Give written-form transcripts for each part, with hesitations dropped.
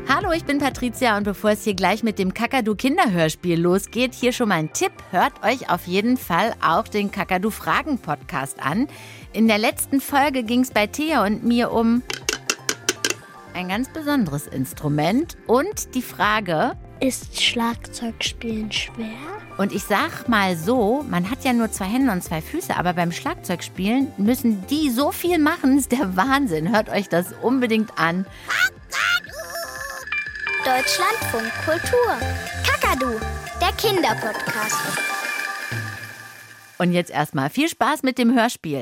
Hallo, ich bin Patricia und bevor es hier gleich mit dem Kakadu-Kinderhörspiel losgeht, hier schon mal ein Tipp. Hört euch auf jeden Fall auch den Kakadu-Fragen-Podcast an. In der letzten Folge ging es bei Thea und mir um ein ganz besonderes Instrument und die Frage: Ist Schlagzeugspielen schwer? Und ich sag mal so, man hat ja nur 2 Hände und 2 Füße, aber beim Schlagzeugspielen müssen die so viel machen, ist der Wahnsinn. Hört euch das unbedingt an. Deutschlandfunk Kultur. Kakadu, der Kinderpodcast. Und jetzt erstmal viel Spaß mit dem Hörspiel.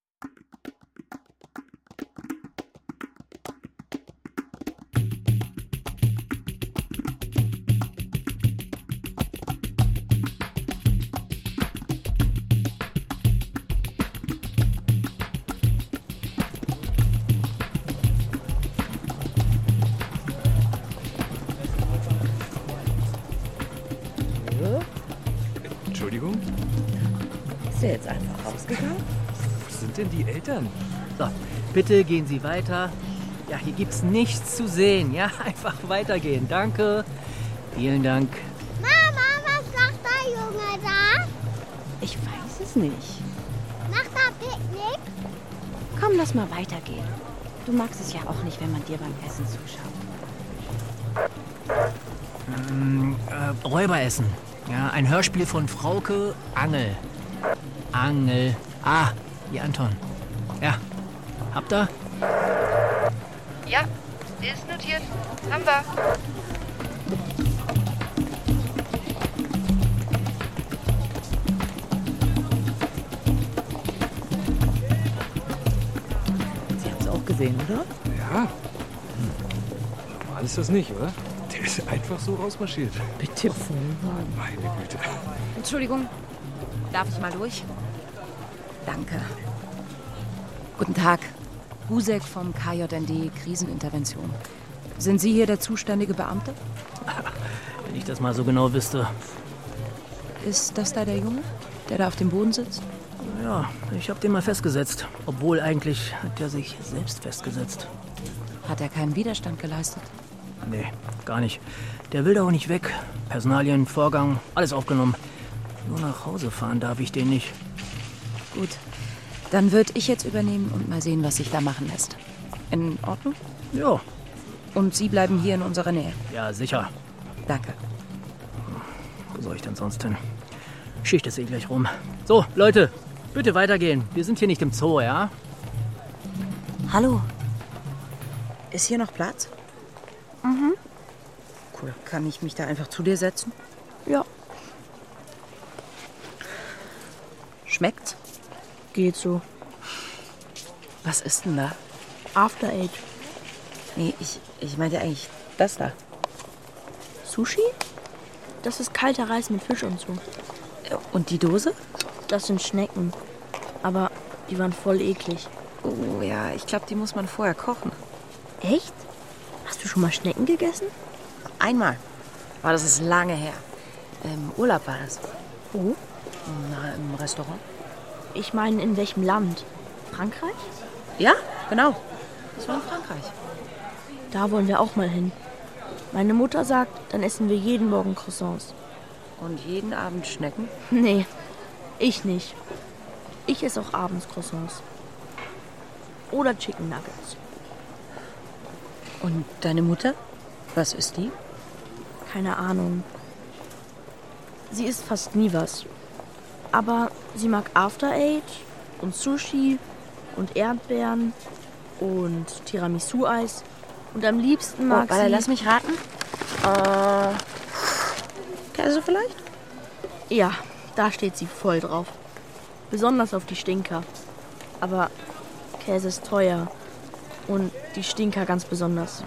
Entschuldigung? Ist er jetzt einfach rausgegangen? Wo sind denn die Eltern? So, bitte gehen Sie weiter. Ja, hier gibt's nichts zu sehen. Ja, einfach weitergehen. Danke. Vielen Dank. Mama, was macht der Junge da? Ich weiß es nicht. Macht er Picknick? Komm, lass mal weitergehen. Du magst es ja auch nicht, wenn man dir beim Essen zuschaut. Räuberessen. Ja, ein Hörspiel von Frauke Angel. Angel. Ah, hier Anton. Ja, habt ihr? Ja, ist notiert. Haben wir. Sie haben's auch gesehen, oder? Ja. Normal ist das nicht, oder? Der ist einfach so rausmarschiert. Bitte Vollmann. Meine Güte. Entschuldigung, darf ich mal durch? Danke. Guten Tag. Gusek vom KJND Krisenintervention. Sind Sie hier der zuständige Beamte? Wenn ich das mal so genau wüsste. Ist das da der Junge, der da auf dem Boden sitzt? Ja, ich hab den mal festgesetzt. Obwohl eigentlich hat er sich selbst festgesetzt. Hat er keinen Widerstand geleistet? Nee, gar nicht. Der will da auch nicht weg. Personalien, Vorgang, alles aufgenommen. Nur nach Hause fahren darf ich den nicht. Gut. Dann würde ich jetzt übernehmen und mal sehen, was sich da machen lässt. In Ordnung? Ja, Und Sie bleiben hier in unserer Nähe. ja, sicher. Danke. Wo soll ich denn sonst hin? Schicht ist eh gleich rum. So, Leute, bitte weitergehen. Wir sind hier nicht im Zoo, ja? Hallo. Ist hier noch Platz? Cool. Kann ich mich da einfach zu dir setzen? Ja, Schmeckt's? geht so. Was ist denn da? After Eight. Nee, ich meinte eigentlich das da. Sushi? Das ist kalter Reis mit Fisch und so. Und die Dose? Das sind Schnecken. Aber die waren voll eklig. Oh ja, ich glaube, die muss man vorher kochen. Echt? Hast du schon mal Schnecken gegessen? Einmal. Aber das ist lange her. Im Urlaub war das. Wo? Na, im Restaurant. Ich meine, in welchem Land? Frankreich? Ja, genau. Das war in Frankreich. Da wollen wir auch mal hin. Meine Mutter sagt, dann essen wir jeden Morgen Croissants. Und jeden Abend Schnecken? Nee, ich nicht. Ich esse auch abends Croissants. Oder Chicken Nuggets. Und deine Mutter? Was ist die? Keine Ahnung. Sie isst fast nie was. Aber sie mag After Eight und Sushi und Erdbeeren und Tiramisu-Eis. Und am liebsten mag warte, sie... lass mich raten. Käse vielleicht? Ja, da steht sie voll drauf. Besonders auf die Stinker. Aber Käse ist teuer. Und die Stinker ganz besonders.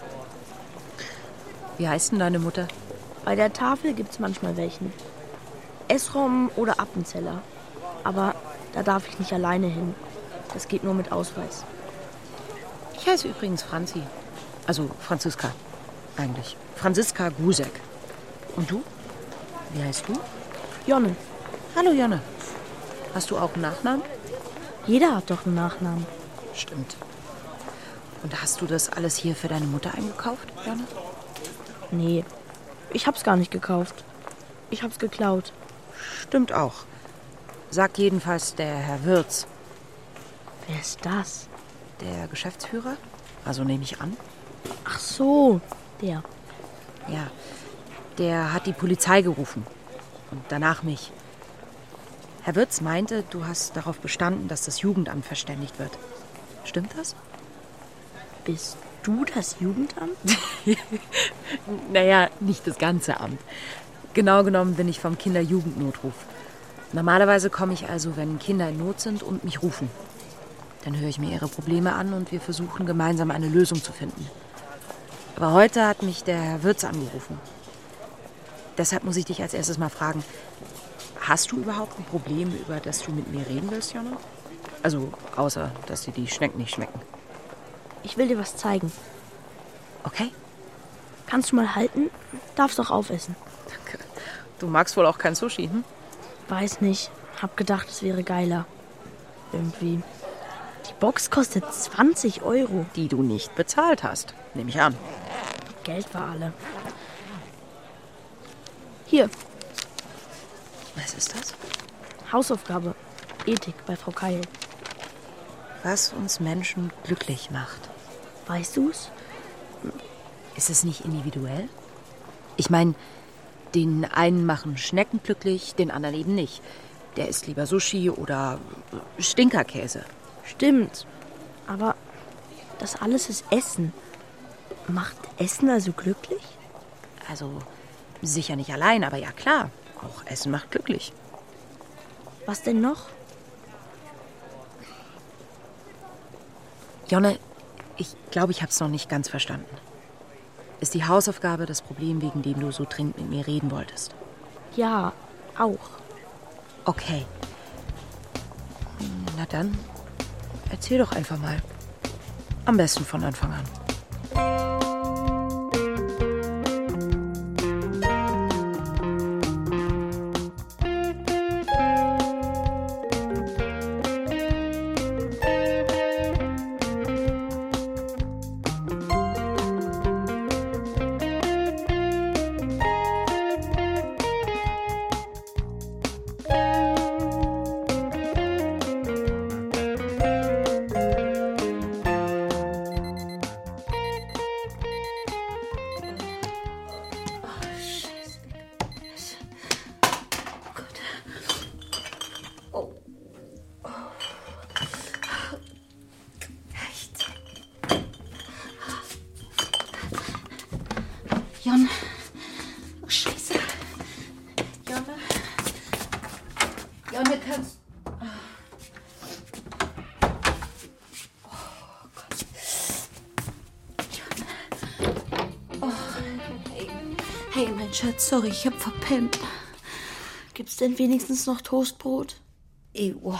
Wie heißt denn deine Mutter? Bei der Tafel gibt's manchmal welchen. Esrom oder Appenzeller. Aber da darf ich nicht alleine hin. Das geht nur mit Ausweis. Ich heiße übrigens Franzi. Also Franziska, eigentlich. Franziska Gusek. Und du? Wie heißt du? Jonne, Hallo, Jonne. Hast du auch einen Nachnamen? jeder hat doch einen Nachnamen. Stimmt. Und hast du das alles hier für deine Mutter eingekauft, Jonne? Nee, ich hab's gar nicht gekauft. Ich hab's geklaut. Stimmt auch. Sagt jedenfalls der Herr Wirz. Wer ist das? Der Geschäftsführer? Also nehme ich an. Ach so, der. Ja, der hat die Polizei gerufen. Und danach mich. Herr Wirz meinte, du hast darauf bestanden, dass das Jugendamt verständigt wird. Stimmt das? Bist du das Jugendamt? Naja, nicht das ganze Amt. Genau genommen bin ich vom Kinderjugendnotruf. Normalerweise komme ich also, wenn Kinder in Not sind und mich rufen. Dann höre ich mir ihre Probleme an und wir versuchen gemeinsam eine Lösung zu finden. Aber heute hat mich der Herr Wirz angerufen. Deshalb muss ich dich als erstes mal fragen, hast du überhaupt ein Problem, über das du mit mir reden willst, Jonne? Also, außer, dass dir die Schnecken nicht schmecken. Ich will dir was zeigen. Okay? Kannst du mal halten? Darfst doch aufessen. Danke. Du magst wohl auch kein Sushi, hm? Weiß nicht. Hab gedacht, es wäre geiler. Irgendwie. Die Box kostet 20 €. Die du nicht bezahlt hast, nehme ich an. Geld war alle. Hier, Was ist das? Hausaufgabe. Ethik bei Frau Keil. Was uns Menschen glücklich macht. Weißt du's? Ist es nicht individuell? Ich meine, den einen machen Schnecken glücklich, den anderen eben nicht. Der isst lieber Sushi oder Stinkerkäse. Stimmt. Aber das alles ist Essen. Macht Essen also glücklich? Also sicher nicht allein, aber ja klar. Auch Essen macht glücklich. Was denn noch? Jonne, ich glaube, ich habe es noch nicht ganz verstanden. Ist die Hausaufgabe das Problem, wegen dem du so dringend mit mir reden wolltest? Ja, auch. Okay. Na dann, erzähl doch einfach mal. Am besten von Anfang an. Jonne. Oh, Scheiße. Jonne. Jonne, kannst... Oh Gott. Jonne. Oh, hey. Hey, mein Schatz, sorry, ich hab verpennt. Gibt's denn wenigstens noch Toastbrot? Oh.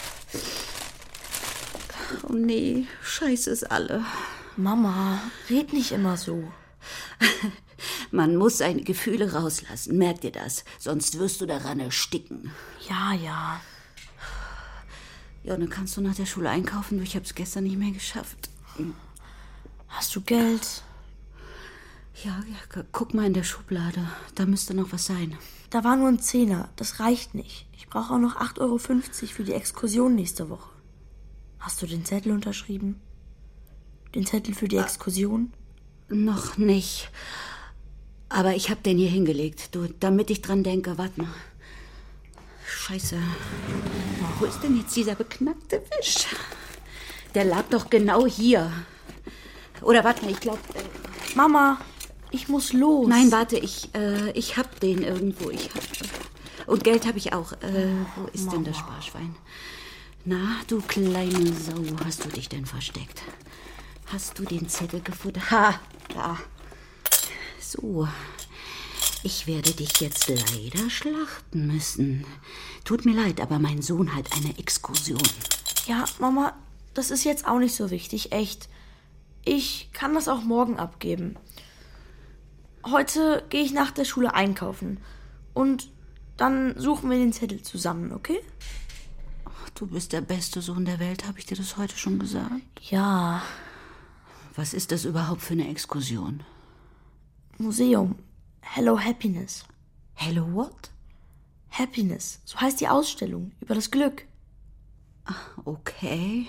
Oh nee, Scheiße ist alle. Mama, red nicht immer so. Man muss seine Gefühle rauslassen, merkt ihr das? Sonst wirst du daran ersticken. Ja, ja. Jonne, kannst du nach der Schule einkaufen? Ich hab's gestern nicht mehr geschafft. Hast du Geld? Ja, guck mal in der Schublade. Da müsste noch was sein. Da war nur ein Zehner. Das reicht nicht. Ich brauche auch noch 8,50 € für die Exkursion nächste Woche. Hast du den Zettel unterschrieben? Den Zettel für die Exkursion? Noch nicht. Aber ich hab den hier hingelegt. Du, damit ich dran denke. Warte mal. Scheiße. Wo ist denn jetzt dieser beknackte Wisch? Der lag doch genau hier. Oder warte mal, ich glaube... Mama, ich muss los. Nein, warte, ich hab den irgendwo. Und Geld habe ich auch. Wo ist denn das Sparschwein? Na, du kleine Sau, hast du dich denn versteckt? Hast du den Zettel gefunden? Ha, da. So, ich werde dich jetzt leider schlachten müssen. Tut mir leid, aber mein Sohn hat eine Exkursion. Ja, Mama, das ist jetzt auch nicht so wichtig, echt. Ich kann das auch morgen abgeben. Heute gehe ich nach der Schule einkaufen. Und dann suchen wir den Zettel zusammen, okay? Du bist der beste Sohn der Welt, habe ich dir das heute schon gesagt? Ja. Was ist das überhaupt für eine Exkursion? Museum. Hello Happiness. Hello what? Happiness. So heißt die Ausstellung über das Glück. Okay.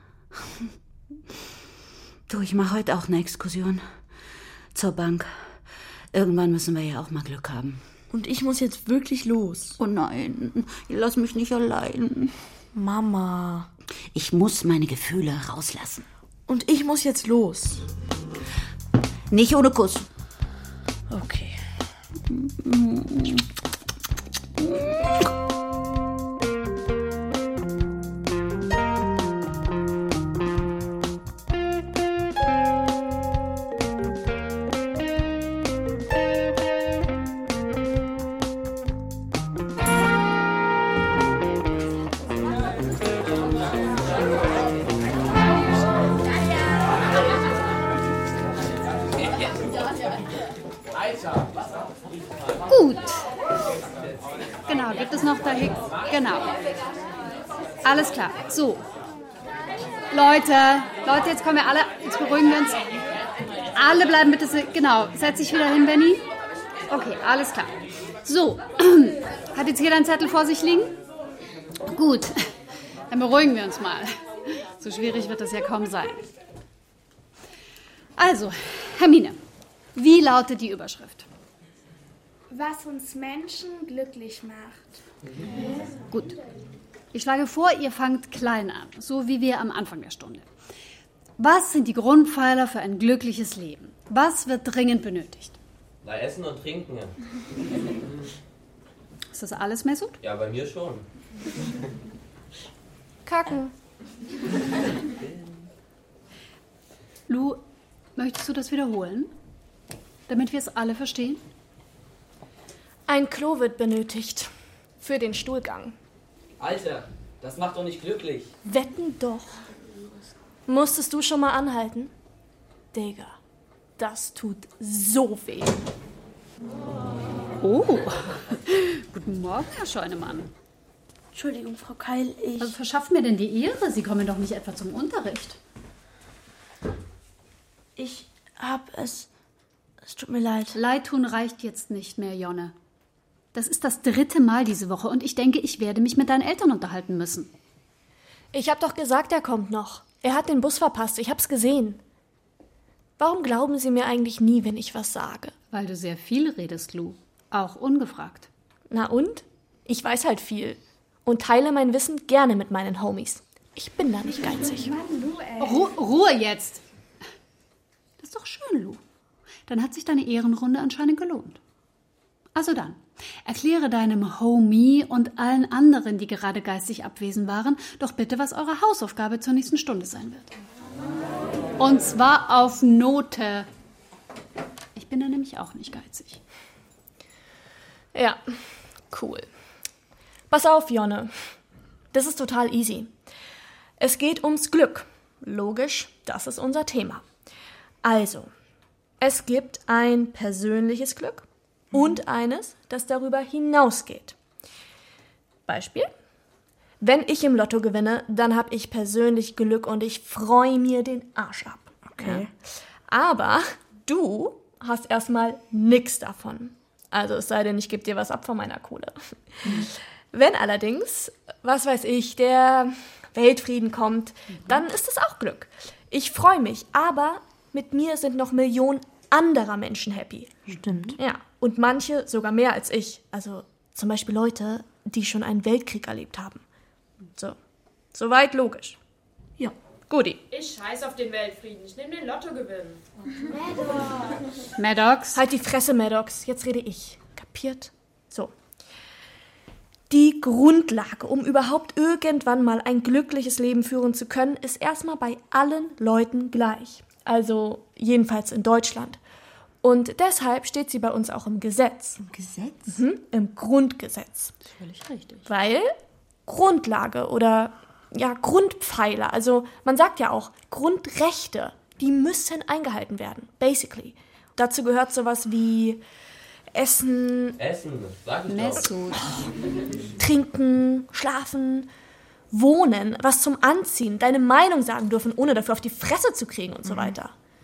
Du, ich mache heute auch eine Exkursion. Zur Bank. Irgendwann müssen wir ja auch mal Glück haben. Und ich muss jetzt wirklich los. Oh nein, lass mich nicht allein. Mama. Ich muss meine Gefühle rauslassen. Und ich muss jetzt los. Nicht ohne Kuss. Okay. Gut. Genau, gibt es noch da hinten? Genau. Alles klar. So. Leute, jetzt kommen wir alle, jetzt beruhigen wir uns. Alle bleiben bitte, genau. Setz dich wieder hin, Benni. Okay, alles klar. So. Hat jetzt jeder einen Zettel vor sich liegen? Gut. Dann beruhigen wir uns mal. So schwierig wird das ja kaum sein. Also, Hermine, wie lautet die Überschrift? Was uns Menschen glücklich macht. Gut. Ich schlage vor, ihr fangt klein an, so wie wir am Anfang der Stunde. Was sind die Grundpfeiler für ein glückliches Leben? Was wird dringend benötigt? Na, Essen und Trinken. Ist das alles, Mesut? Ja, bei mir schon. Kacken. Lou, möchtest du das wiederholen? Damit wir es alle verstehen? Ein Klo wird benötigt. Für den Stuhlgang. Alter, das macht doch nicht glücklich. Wetten doch. Musstest du schon mal anhalten? Digga, das tut so weh. Oh, guten Morgen, Herr Scheunemann. Entschuldigung, Frau Keil, Was verschafft mir denn die Ehre? Sie kommen doch nicht etwa zum Unterricht. Ich hab es... Es tut mir leid. Leid tun reicht jetzt nicht mehr, Jonne. Das ist das 3. Mal diese Woche und ich denke, ich werde mich mit deinen Eltern unterhalten müssen. Ich hab doch gesagt, er kommt noch. Er hat den Bus verpasst, ich hab's gesehen. Warum glauben Sie mir eigentlich nie, wenn ich was sage? Weil du sehr viel redest, Lou. Auch ungefragt. Na und? Ich weiß halt viel. Und teile mein Wissen gerne mit meinen Homies. Ich bin da nicht geizig. Ruhe jetzt! Das ist doch schön, Lou. Dann hat sich deine Ehrenrunde anscheinend gelohnt. Also dann, erkläre deinem Homie und allen anderen, die gerade geistig abwesend waren, doch bitte, was eure Hausaufgabe zur nächsten Stunde sein wird. Und zwar auf Note. Ich bin da nämlich auch nicht geizig. Ja, cool. Pass auf, Jonne. Das ist total easy. Es geht ums Glück. Logisch, das ist unser Thema. Also, es gibt ein persönliches Glück und eines, das darüber hinausgeht. Beispiel: Wenn ich im Lotto gewinne, dann habe ich persönlich Glück und ich freue mir den Arsch ab. Okay. Ja. Aber du hast erstmal nichts davon. Also es sei denn, ich gebe dir was ab von meiner Kohle. Wenn allerdings, was weiß ich, der Weltfrieden kommt, dann ist es auch Glück. Ich freue mich, aber mit mir sind noch Millionen anderer Menschen happy. Stimmt. Ja, und manche sogar mehr als ich. Also zum Beispiel Leute, die schon einen Weltkrieg erlebt haben. So, soweit logisch. Ja. Guti. Ich scheiß auf den Weltfrieden. Ich nehme den Lottogewinn. Maddox. Halt die Fresse, Maddox. Jetzt rede ich. Kapiert? So. Die Grundlage, um überhaupt irgendwann mal ein glückliches Leben führen zu können, ist erstmal bei allen Leuten gleich. Also jedenfalls in Deutschland. Und deshalb steht sie bei uns auch im Gesetz. Im Gesetz? Im Grundgesetz. Das ist völlig richtig. Weil Grundlage oder ja Grundpfeiler, also man sagt ja auch Grundrechte, die müssen eingehalten werden, basically. Dazu gehört sowas wie Essen, sag ich Mesut. Trinken, Schlafen, Wohnen, was zum Anziehen, deine Meinung sagen dürfen, ohne dafür auf die Fresse zu kriegen und so weiter.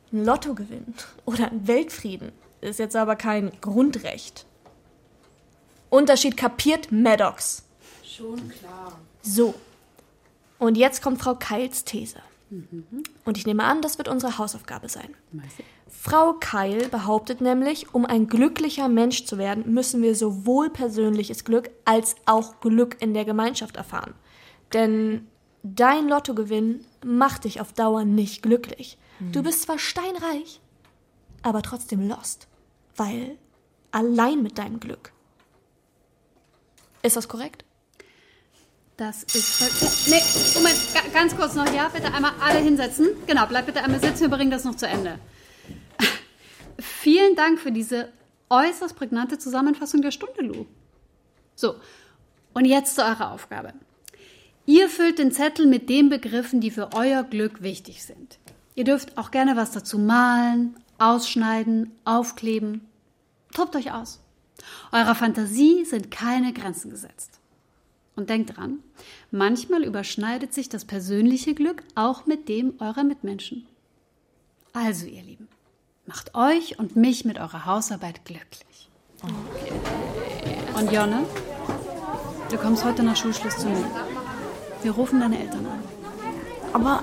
Ein Lottogewinn oder ein Weltfrieden ist jetzt aber kein Grundrecht. Unterschied kapiert, Maddox? Schon klar. So. Und jetzt kommt Frau Keils These. Und ich nehme an, das wird unsere Hausaufgabe sein. Frau Keil behauptet nämlich, um ein glücklicher Mensch zu werden, müssen wir sowohl persönliches Glück als auch Glück in der Gemeinschaft erfahren. Denn dein Lottogewinn macht dich auf Dauer nicht glücklich. Du bist zwar steinreich, aber trotzdem lost. Weil allein mit deinem Glück. Ist das korrekt? Das ist... Nee, Moment, ganz kurz noch. Ja, bitte einmal alle hinsetzen. Genau, bleib bitte einmal sitzen, wir bringen das noch zu Ende. Vielen Dank für diese äußerst prägnante Zusammenfassung der Stunde, Lou. So, und jetzt zu eurer Aufgabe. Ihr füllt den Zettel mit den Begriffen, die für euer Glück wichtig sind. Ihr dürft auch gerne was dazu malen, ausschneiden, aufkleben. Tobt euch aus. Eurer Fantasie sind keine Grenzen gesetzt. Und denkt dran, manchmal überschneidet sich das persönliche Glück auch mit dem eurer Mitmenschen. Also, ihr Lieben, macht euch und mich mit eurer Hausarbeit glücklich. Okay. Und Jonne, du kommst heute nach Schulschluss zu mir. Wir rufen deine Eltern an. Aber...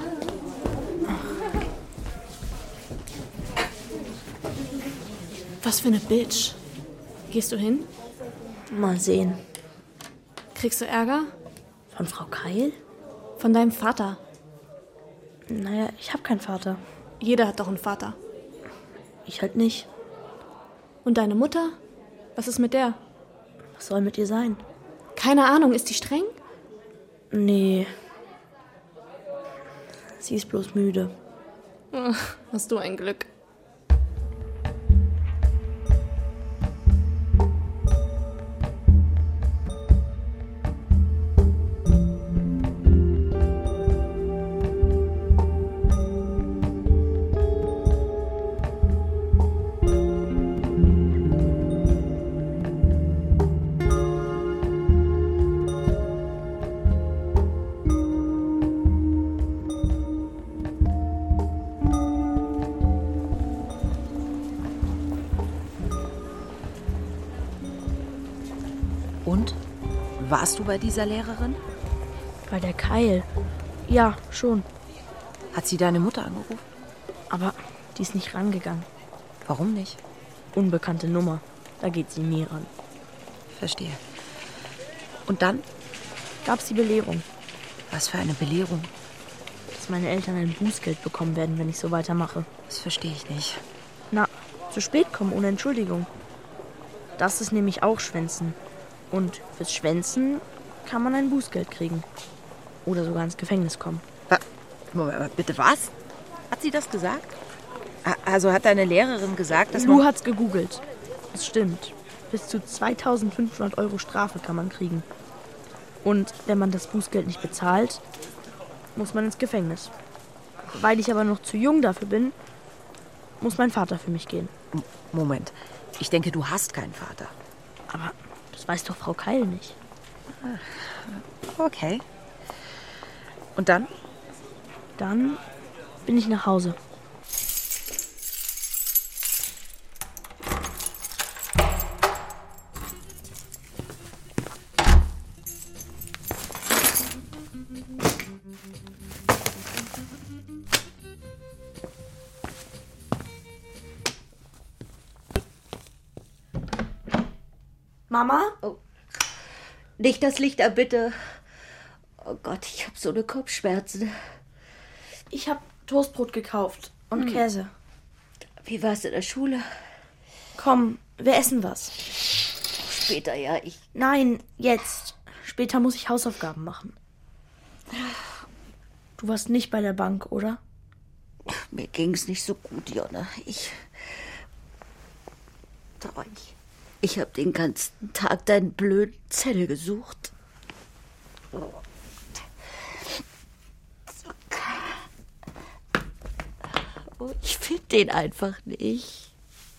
Was für eine Bitch. Gehst du hin? Mal sehen. Kriegst du Ärger? Von Frau Keil? Von deinem Vater? Naja, ich habe keinen Vater. Jeder hat doch einen Vater. Ich halt nicht. Und deine Mutter? Was ist mit der? Was soll mit ihr sein? Keine Ahnung, ist die streng? Nee. Sie ist bloß müde. Ach, hast du ein Glück. Und? Warst du bei dieser Lehrerin? Bei der Keil? Ja, schon. Hat sie deine Mutter angerufen? Aber die ist nicht rangegangen. Warum nicht? Unbekannte Nummer. Da geht sie nie ran. Verstehe. Und dann? Gab's die Belehrung. Was für eine Belehrung? Dass meine Eltern ein Bußgeld bekommen werden, wenn ich so weitermache. Das verstehe ich nicht. Na, zu spät kommen ohne Entschuldigung. Das ist nämlich auch Schwänzen. Und fürs Schwänzen kann man ein Bußgeld kriegen. Oder sogar ins Gefängnis kommen. Moment, bitte was? Hat sie das gesagt? Also hat deine Lehrerin gesagt, dass Lou hat's gegoogelt. Es stimmt. Bis zu 2.500 € Strafe kann man kriegen. Und wenn man das Bußgeld nicht bezahlt, muss man ins Gefängnis. Weil ich aber noch zu jung dafür bin, muss mein Vater für mich gehen. Moment, ich denke, du hast keinen Vater. Aber das weiß doch Frau Keil nicht. Okay. Und dann? Dann bin ich nach Hause. Mama? Oh. Nicht das Licht an, bitte. Oh Gott, ich habe so eine Kopfschmerzen. Ich habe Toastbrot gekauft und Käse. Wie war's in der Schule? Komm, wir essen was. Später, ja, Nein, jetzt. Später muss ich Hausaufgaben machen. Du warst nicht bei der Bank, oder? Mir ging's nicht so gut, Jonna. Ich habe den ganzen Tag deinen blöden Zettel gesucht. Oh, ich finde den einfach nicht.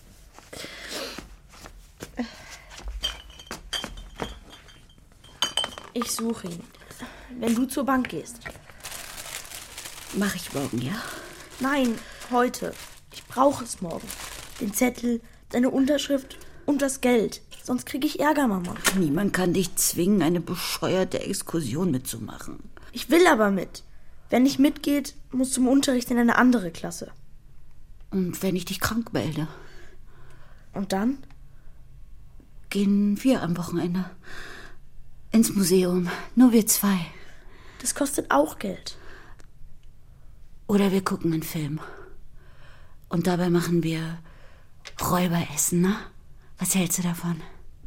Ich suche ihn. Wenn du zur Bank gehst. Mach ich morgen, ja? Nein, heute. Ich brauche es morgen. Den Zettel, deine Unterschrift und das Geld. Sonst kriege ich Ärger, Mama. Niemand kann dich zwingen, eine bescheuerte Exkursion mitzumachen. Ich will aber mit. Wenn nicht mitgeht, musst du im Unterricht in eine andere Klasse. Und wenn ich dich krank melde? Und dann? Gehen wir am Wochenende ins Museum. Nur wir 2. Das kostet auch Geld. Oder wir gucken einen Film. Und dabei machen wir Räuberessen, ne? Was hältst du davon?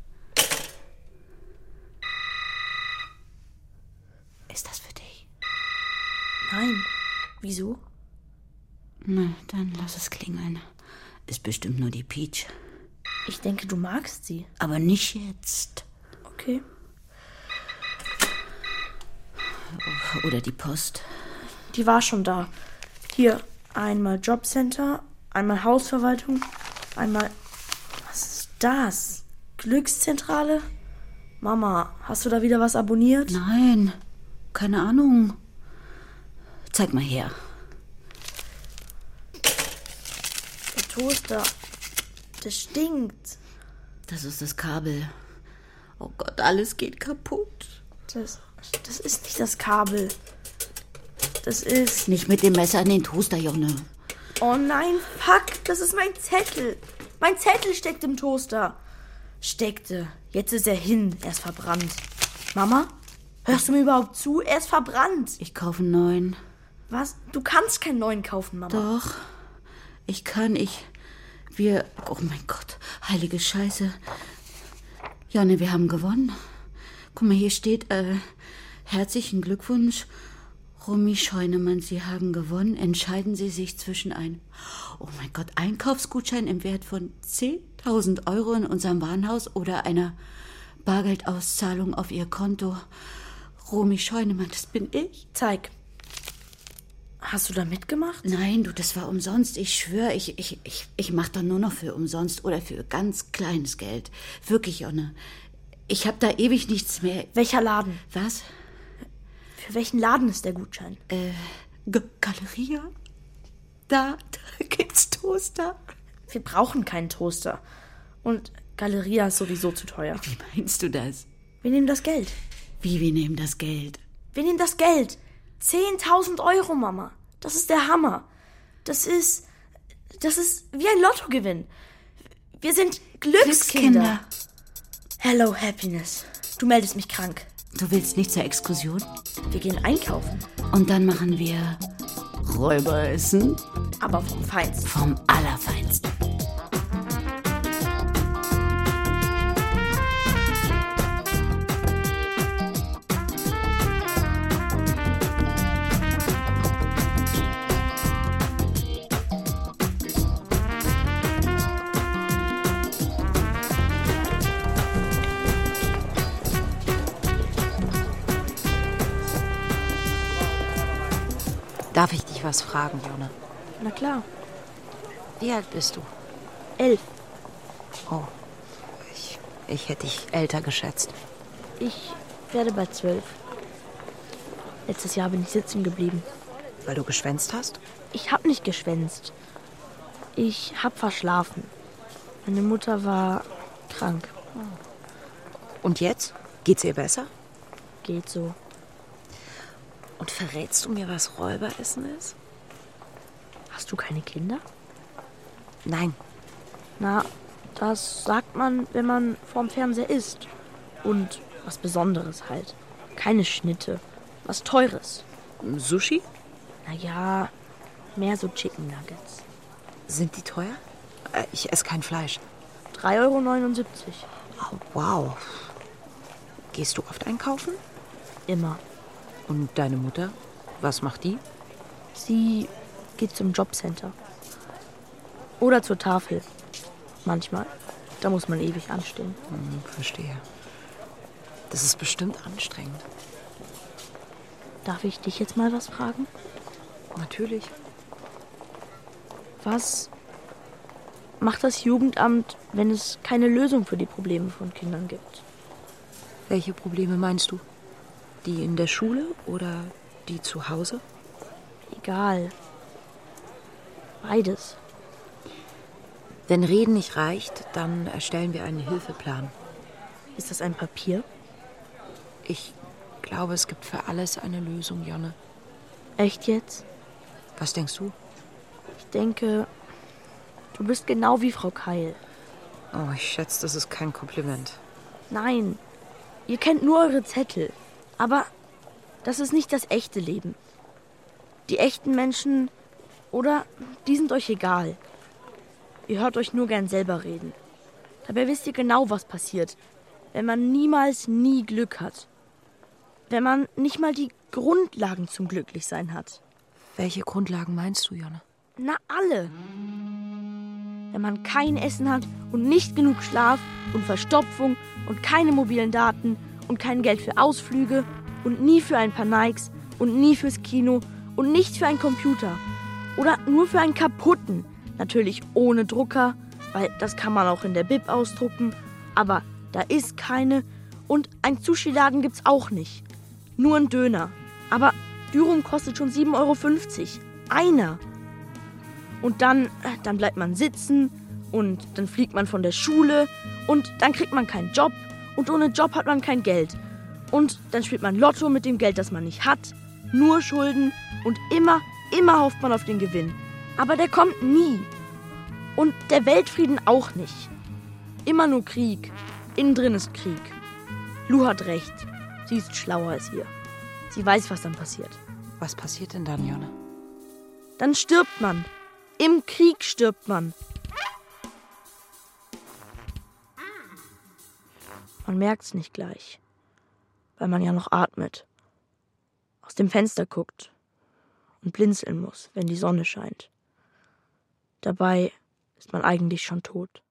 Ist das für dich? Nein. Wieso? Na, dann lass es klingeln. Ist bestimmt nur die Peach. Ich denke, du magst sie. Aber nicht jetzt. Okay. Oder die Post. Die war schon da. Hier, einmal Jobcenter, einmal Hausverwaltung, einmal... Was ist das? Glückszentrale? Mama, hast du da wieder was abonniert? Nein, keine Ahnung. Zeig mal her. Der Toaster, der stinkt. Das ist das Kabel. Oh Gott, alles geht kaputt. Das ist nicht das Kabel. Das ist... Nicht mit dem Messer an den Toaster, Jonne. Oh nein, fuck, das ist mein Zettel. Mein Zettel steckt im Toaster. Steckte. Jetzt ist er hin. Er ist verbrannt. Mama, hörst du mir überhaupt zu? Er ist verbrannt. Ich kaufe einen neuen. Was? Du kannst keinen neuen kaufen, Mama. Doch. Ich kann. Wir... Oh mein Gott. Heilige Scheiße. Jonne, wir haben gewonnen. Guck mal, hier steht... herzlichen Glückwunsch... Romy Scheunemann, Sie haben gewonnen. Entscheiden Sie sich zwischen oh mein Gott, Einkaufsgutschein im Wert von 10.000 € in unserem Warenhaus oder einer Bargeldauszahlung auf Ihr Konto. Romy Scheunemann, das bin ich. Zeig. Hast du da mitgemacht? Nein, du, das war umsonst. Ich schwöre, ich mach doch nur noch für umsonst oder für ganz kleines Geld. Wirklich, Jonne. Ich hab da ewig nichts mehr. Welcher Laden? Was? Für welchen Laden ist der Gutschein? Galeria? Da gibt's Toaster. Wir brauchen keinen Toaster. Und Galeria ist sowieso zu teuer. Wie meinst du das? Wir nehmen das Geld. Wie, wir nehmen das Geld? Wir nehmen das Geld. 10.000 €, Mama. Das ist der Hammer. Das ist wie ein Lottogewinn. Wir sind Glückskinder. Hello, Happiness. Du meldest mich krank. Du willst nicht zur Exkursion? Wir gehen einkaufen. Und dann machen wir Räuberessen? Aber vom Feinsten. Vom Allerfeinsten. Darf ich dich was fragen, Jonne? Na klar. Wie alt bist du? 11. Oh, ich hätte dich älter geschätzt. Ich werde bald 12. Letztes Jahr bin ich sitzen geblieben. Weil du geschwänzt hast? Ich hab nicht geschwänzt. Ich hab verschlafen. Meine Mutter war krank. Und jetzt? Geht's ihr besser? Geht so. Und verrätst du mir, was Räuberessen ist? Hast du keine Kinder? Nein. Na, das sagt man, wenn man vorm Fernseher isst. Und was Besonderes halt. Keine Schnitte. Was Teures. Sushi? Naja, mehr so Chicken Nuggets. Sind die teuer? Ich esse kein Fleisch. 3,79 €. Oh, wow. Gehst du oft einkaufen? Immer. Und deine Mutter? Was macht die? Sie geht zum Jobcenter. Oder zur Tafel. Manchmal. Da muss man ewig anstehen. Verstehe. Das ist bestimmt anstrengend. Darf ich dich jetzt mal was fragen? Natürlich. Was macht das Jugendamt, wenn es keine Lösung für die Probleme von Kindern gibt? Welche Probleme meinst du? Die in der Schule oder die zu Hause? Egal. Beides. Wenn Reden nicht reicht, dann erstellen wir einen Hilfeplan. Ist das ein Papier? Ich glaube, es gibt für alles eine Lösung, Jonne. Echt jetzt? Was denkst du? Ich denke, du bist genau wie Frau Keil. Oh, ich schätze, das ist kein Kompliment. Nein, ihr kennt nur eure Zettel. Aber das ist nicht das echte Leben. Die echten Menschen, oder die sind euch egal. Ihr hört euch nur gern selber reden. Dabei wisst ihr genau, was passiert, wenn man nie Glück hat. Wenn man nicht mal die Grundlagen zum Glücklichsein hat. Welche Grundlagen meinst du, Jonne? Na, alle. Wenn man kein Essen hat und nicht genug Schlaf und Verstopfung und keine mobilen Daten und kein Geld für Ausflüge und nie für ein paar Nikes und nie fürs Kino und nicht für einen Computer. Oder nur für einen kaputten. Natürlich ohne Drucker, weil das kann man auch in der Bib ausdrucken. Aber da ist keine. Und ein Sushi-Laden gibt's auch nicht. Nur ein Döner. Aber Dürum kostet schon 7,50 Euro. Einer. Und dann bleibt man sitzen und dann fliegt man von der Schule und dann kriegt man keinen Job und ohne Job hat man kein Geld. Und dann spielt man Lotto mit dem Geld, das man nicht hat, nur Schulden und immer hofft man auf den Gewinn. Aber der kommt nie. Und der Weltfrieden auch nicht. Immer nur Krieg. Innen drin ist Krieg. Lu hat recht. Sie ist schlauer als ihr. Sie weiß, was dann passiert. Was passiert denn dann, Jonne? Dann stirbt man. Im Krieg stirbt man. Man merkt's nicht gleich, weil man ja noch atmet, aus dem Fenster guckt und blinzeln muss, wenn die Sonne scheint. Dabei ist man eigentlich schon tot.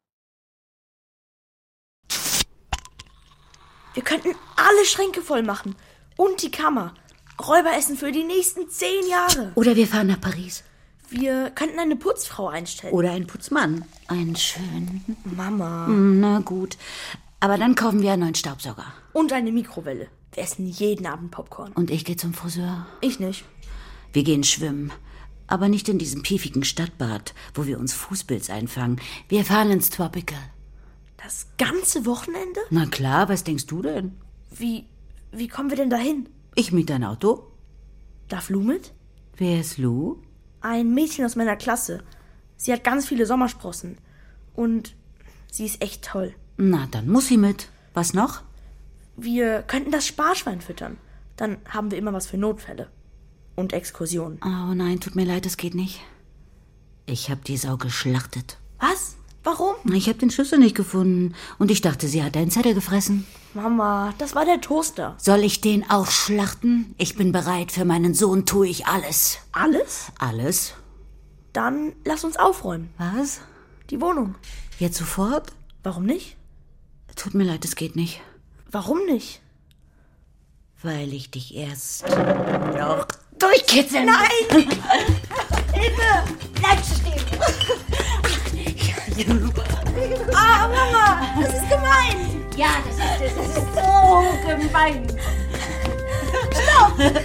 Wir könnten alle Schränke voll machen und die Kammer. Räuberessen für die nächsten 10 Jahre. Oder wir fahren nach Paris. Wir könnten eine Putzfrau einstellen. Oder einen Putzmann. Einen schönen. Mama. Na gut. Aber dann kaufen wir einen neuen Staubsauger. Und eine Mikrowelle. Wir essen jeden Abend Popcorn. Und ich gehe zum Friseur. Ich nicht. Wir gehen schwimmen. Aber nicht in diesem piefigen Stadtbad, wo wir uns Fußpilz einfangen. Wir fahren ins Tropical. Das ganze Wochenende? Na klar, was denkst du denn? Wie kommen wir denn dahin? Ich miete ein Auto. Darf Lu mit? Wer ist Lu? Ein Mädchen aus meiner Klasse. Sie hat ganz viele Sommersprossen. Und sie ist echt toll. Na, dann muss sie mit. Was noch? Wir könnten das Sparschwein füttern. Dann haben wir immer was für Notfälle. Und Exkursionen. Oh nein, tut mir leid, das geht nicht. Ich habe die Sau geschlachtet. Was? Warum? Ich habe den Schlüssel nicht gefunden. Und ich dachte, sie hat einen Zettel gefressen. Mama, das war der Toaster. Soll ich den auch schlachten? Ich bin bereit. Für meinen Sohn tue ich alles. Alles? Alles. Dann lass uns aufräumen. Was? Die Wohnung. Jetzt sofort? Warum nicht? Tut mir leid, es geht nicht. Warum nicht? Weil ich dich erst noch durchkitzeln. Nein! Hilfe! Bleib stehen! Ah, Mama! Das ist gemein! Ja, das ist so gemein. Stopp!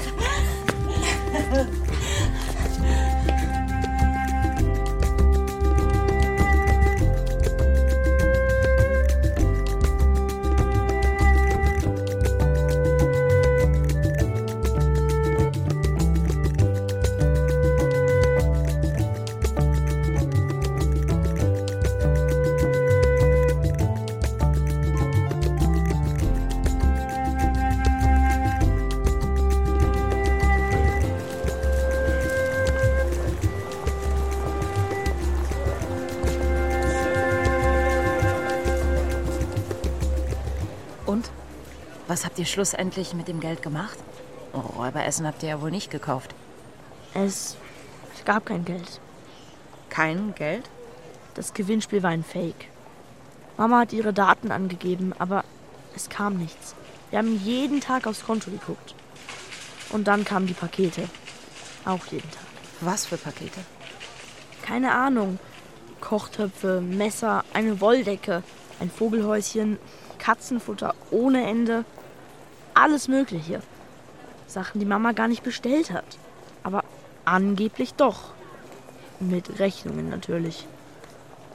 Was habt ihr schlussendlich mit dem Geld gemacht? Oh, Räuberessen habt ihr ja wohl nicht gekauft. Es gab kein Geld. Kein Geld? Das Gewinnspiel war ein Fake. Mama hat ihre Daten angegeben, aber es kam nichts. Wir haben jeden Tag aufs Konto geguckt. Und dann kamen die Pakete. Auch jeden Tag. Was für Pakete? Keine Ahnung. Kochtöpfe, Messer, eine Wolldecke, ein Vogelhäuschen, Katzenfutter ohne Ende. Alles Mögliche. Sachen, die Mama gar nicht bestellt hat. Aber angeblich doch. Mit Rechnungen natürlich.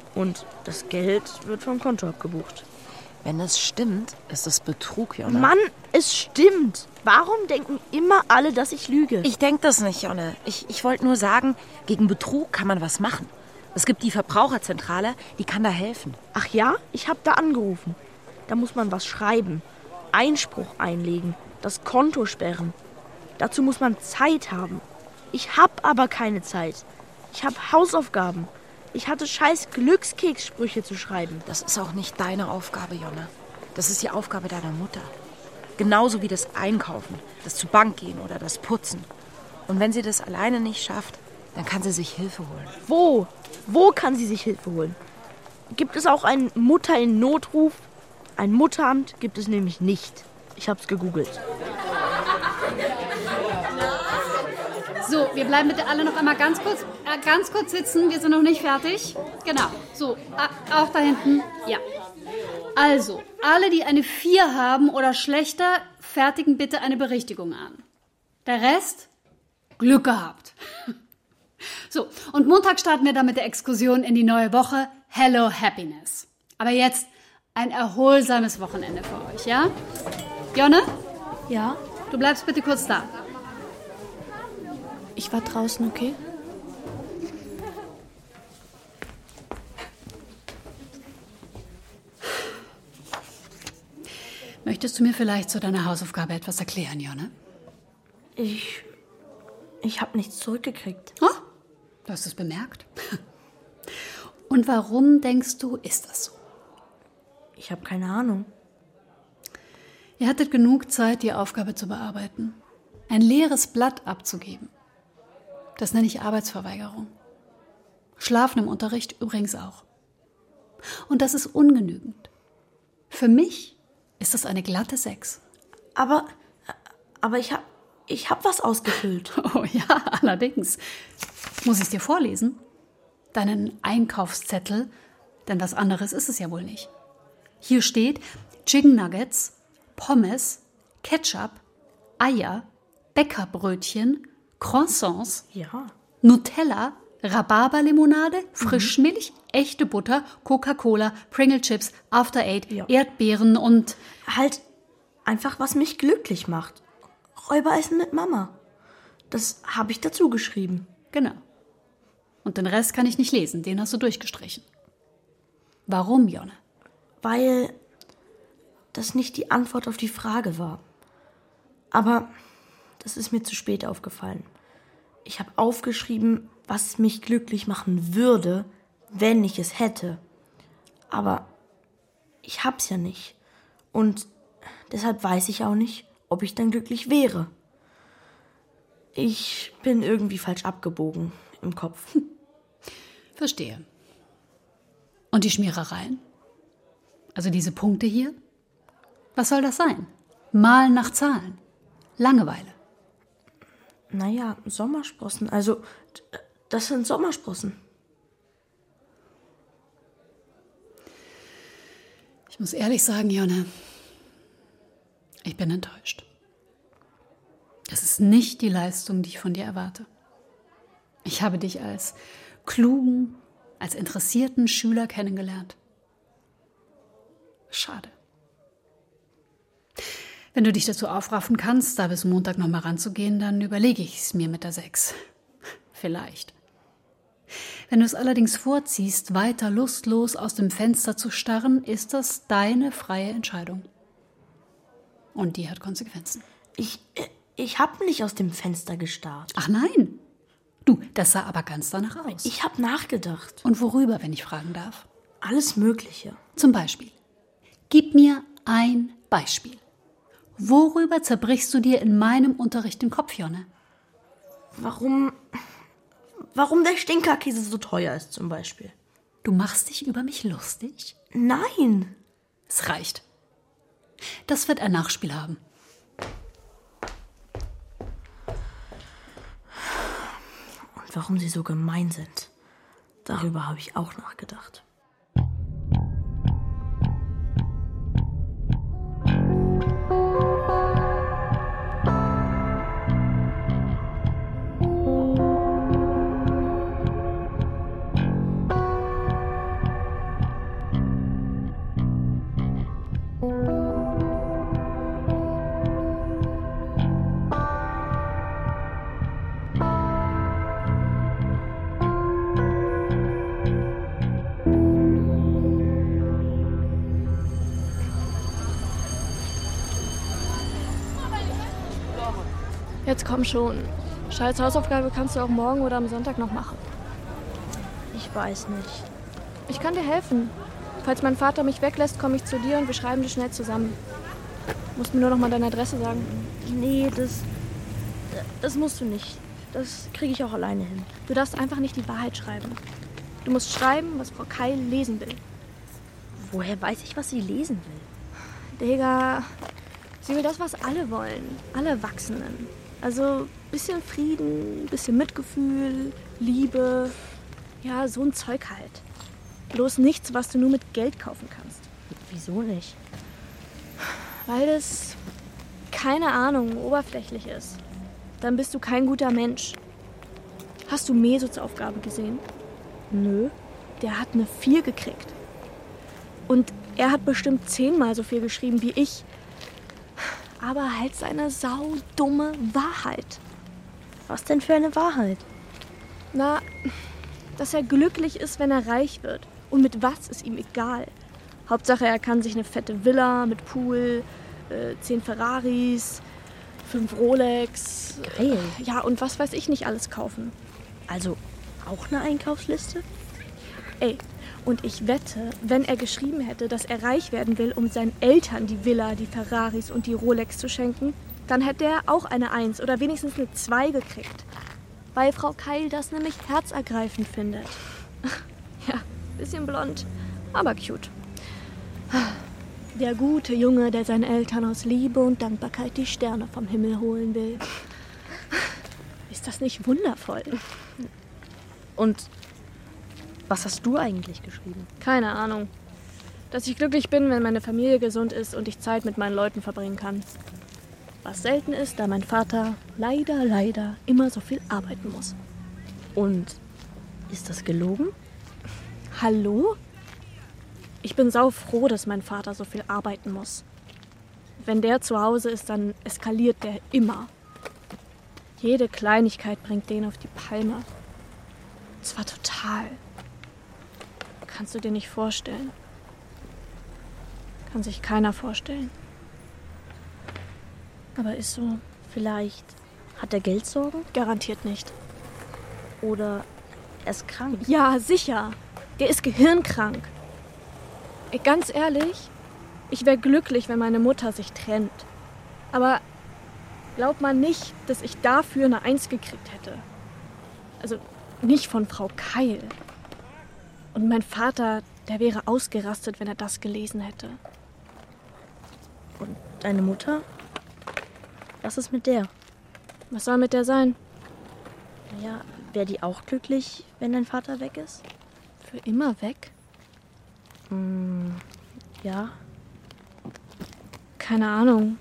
Und das Geld wird vom Konto abgebucht. Wenn es stimmt, ist es Betrug, Jonne. Mann, es stimmt. Warum denken immer alle, dass ich lüge? Ich denke das nicht, Jonne. Ich wollte nur sagen, gegen Betrug kann man was machen. Es gibt die Verbraucherzentrale, die kann da helfen. Ach ja? Ich habe da angerufen. Da muss man was schreiben. Einspruch einlegen. Das Konto sperren. Dazu muss man Zeit haben. Ich habe aber keine Zeit. Ich habe Hausaufgaben. Ich hatte scheiß Glückskekssprüche zu schreiben. Das ist auch nicht deine Aufgabe, Jonne. Das ist die Aufgabe deiner Mutter. Genauso wie das Einkaufen, das zur Bank gehen oder das Putzen. Und wenn sie das alleine nicht schafft, dann kann sie sich Hilfe holen. Wo? Wo kann sie sich Hilfe holen? Gibt es auch einen Mutter-in-Notruf? Ein Mutteramt gibt es nämlich nicht. Ich hab's gegoogelt. So, wir bleiben bitte alle noch einmal ganz kurz sitzen. Wir sind noch nicht fertig. Genau. So, auch da hinten. Ja. Also, alle, die eine 4 haben oder schlechter, fertigen bitte eine Berichtigung an. Der Rest, Glück gehabt. So, und Montag starten wir dann mit der Exkursion in die neue Woche. Hello Happiness. Aber jetzt ein erholsames Wochenende für euch, ja? Jonne? Ja? Du bleibst bitte kurz da. Ich war draußen, okay? Möchtest du mir vielleicht zu deiner Hausaufgabe etwas erklären, Jonne? Ich habe nichts zurückgekriegt. Oh, du hast es bemerkt. Und warum denkst du, ist das so? Ich habe keine Ahnung. Ihr hattet genug Zeit, die Aufgabe zu bearbeiten. Ein leeres Blatt abzugeben. Das nenne ich Arbeitsverweigerung. Schlafen im Unterricht übrigens auch. Und das ist ungenügend. Für mich ist das eine glatte 6. Aber ich hab was ausgefüllt. Oh ja, allerdings. Muss ich es dir vorlesen? Deinen Einkaufszettel, denn was anderes ist es ja wohl nicht. Hier steht Chicken Nuggets, Pommes, Ketchup, Eier, Bäckerbrötchen, Croissants, ja. Nutella, Rhabarberlimonade, Frischmilch, echte Butter, Coca-Cola, Pringle Chips, After Eight, Erdbeeren und... Halt einfach, was mich glücklich macht. Räubereisen mit Mama. Das habe ich dazu geschrieben. Genau. Und den Rest kann ich nicht lesen, den hast du durchgestrichen. Warum, Jonne? Weil das nicht die Antwort auf die Frage war. Aber das ist mir zu spät aufgefallen. Ich habe aufgeschrieben, was mich glücklich machen würde, wenn ich es hätte. Aber ich hab's ja nicht. Und deshalb weiß ich auch nicht, ob ich dann glücklich wäre. Ich bin irgendwie falsch abgebogen im Kopf. Verstehe. Und die Schmierereien? Also diese Punkte hier? Was soll das sein? Malen nach Zahlen. Langeweile. Naja, Sommersprossen. Also, das sind Sommersprossen. Ich muss ehrlich sagen, Jonne, ich bin enttäuscht. Das ist nicht die Leistung, die ich von dir erwarte. Ich habe dich als klugen, als interessierten Schüler kennengelernt. Schade. Wenn du dich dazu aufraffen kannst, da bis Montag noch mal ranzugehen, dann überlege ich es mir mit der 6. Vielleicht. Wenn du es allerdings vorziehst, weiter lustlos aus dem Fenster zu starren, ist das deine freie Entscheidung. Und die hat Konsequenzen. Ich habe nicht aus dem Fenster gestarrt. Ach nein. Du, das sah aber ganz danach aus. Ich habe nachgedacht. Und worüber, wenn ich fragen darf? Alles Mögliche. Zum Beispiel. Gib mir ein Beispiel. Worüber zerbrichst du dir in meinem Unterricht den Kopf, Jonne? Warum der Stinkerkäse so teuer ist, zum Beispiel. Du machst dich über mich lustig? Nein. Es reicht. Das wird ein Nachspiel haben. Und warum sie so gemein sind, darüber habe ich auch nachgedacht. Jetzt komm schon. Scheiß Hausaufgabe kannst du auch morgen oder am Sonntag noch machen. Ich weiß nicht. Ich kann dir helfen. Falls mein Vater mich weglässt, komme ich zu dir und wir schreiben die schnell zusammen. Du musst mir nur noch mal deine Adresse sagen. Nee, das musst du nicht. Das kriege ich auch alleine hin. Du darfst einfach nicht die Wahrheit schreiben. Du musst schreiben, was Frau Keil lesen will. Woher weiß ich, was sie lesen will? Digga, sie will das, was alle wollen. Alle Erwachsenen. Also bisschen Frieden, bisschen Mitgefühl, Liebe. Ja, so ein Zeug halt. Bloß nichts, was du nur mit Geld kaufen kannst. Wieso nicht? Weil es, keine Ahnung, oberflächlich ist. Dann bist du kein guter Mensch. Hast du Mesut's Aufgabe gesehen? Nö. Der hat eine 4 gekriegt. Und er hat bestimmt 10-mal so viel geschrieben wie ich. Aber halt seine saudumme Wahrheit. Was denn für eine Wahrheit? Na, dass er glücklich ist, wenn er reich wird. Und mit was ist ihm egal. Hauptsache, er kann sich eine fette Villa mit Pool, 10 Ferraris, 5 Rolex. Geil. Ja, und was weiß ich nicht alles kaufen. Also auch eine Einkaufsliste? Ey, und ich wette, wenn er geschrieben hätte, dass er reich werden will, um seinen Eltern die Villa, die Ferraris und die Rolex zu schenken, dann hätte er auch eine 1 oder wenigstens eine 2 gekriegt. Weil Frau Keil das nämlich herzergreifend findet. Ja, bisschen blond, aber cute. Der gute Junge, der seinen Eltern aus Liebe und Dankbarkeit die Sterne vom Himmel holen will. Ist das nicht wundervoll? Und was hast du eigentlich geschrieben? Keine Ahnung. Dass ich glücklich bin, wenn meine Familie gesund ist und ich Zeit mit meinen Leuten verbringen kann. Was selten ist, da mein Vater leider immer so viel arbeiten muss. Und ist das gelogen? Hallo? Ich bin saufroh, dass mein Vater so viel arbeiten muss. Wenn der zu Hause ist, dann eskaliert der immer. Jede Kleinigkeit bringt den auf die Palme. Und zwar total. Kannst du dir nicht vorstellen. Kann sich keiner vorstellen. Aber ist so. Vielleicht hat er Geldsorgen? Garantiert nicht. Oder er ist krank? Ja, sicher. Der ist gehirnkrank. Ey, ganz ehrlich, ich wäre glücklich, wenn meine Mutter sich trennt. Aber glaubt man nicht, dass ich dafür eine 1 gekriegt hätte. Also nicht von Frau Keil. Und mein Vater, der wäre ausgerastet, wenn er das gelesen hätte. Und deine Mutter? Was ist mit der? Was soll mit der sein? Ja, wäre die auch glücklich, wenn dein Vater weg ist? Für immer weg? Ja. Keine Ahnung.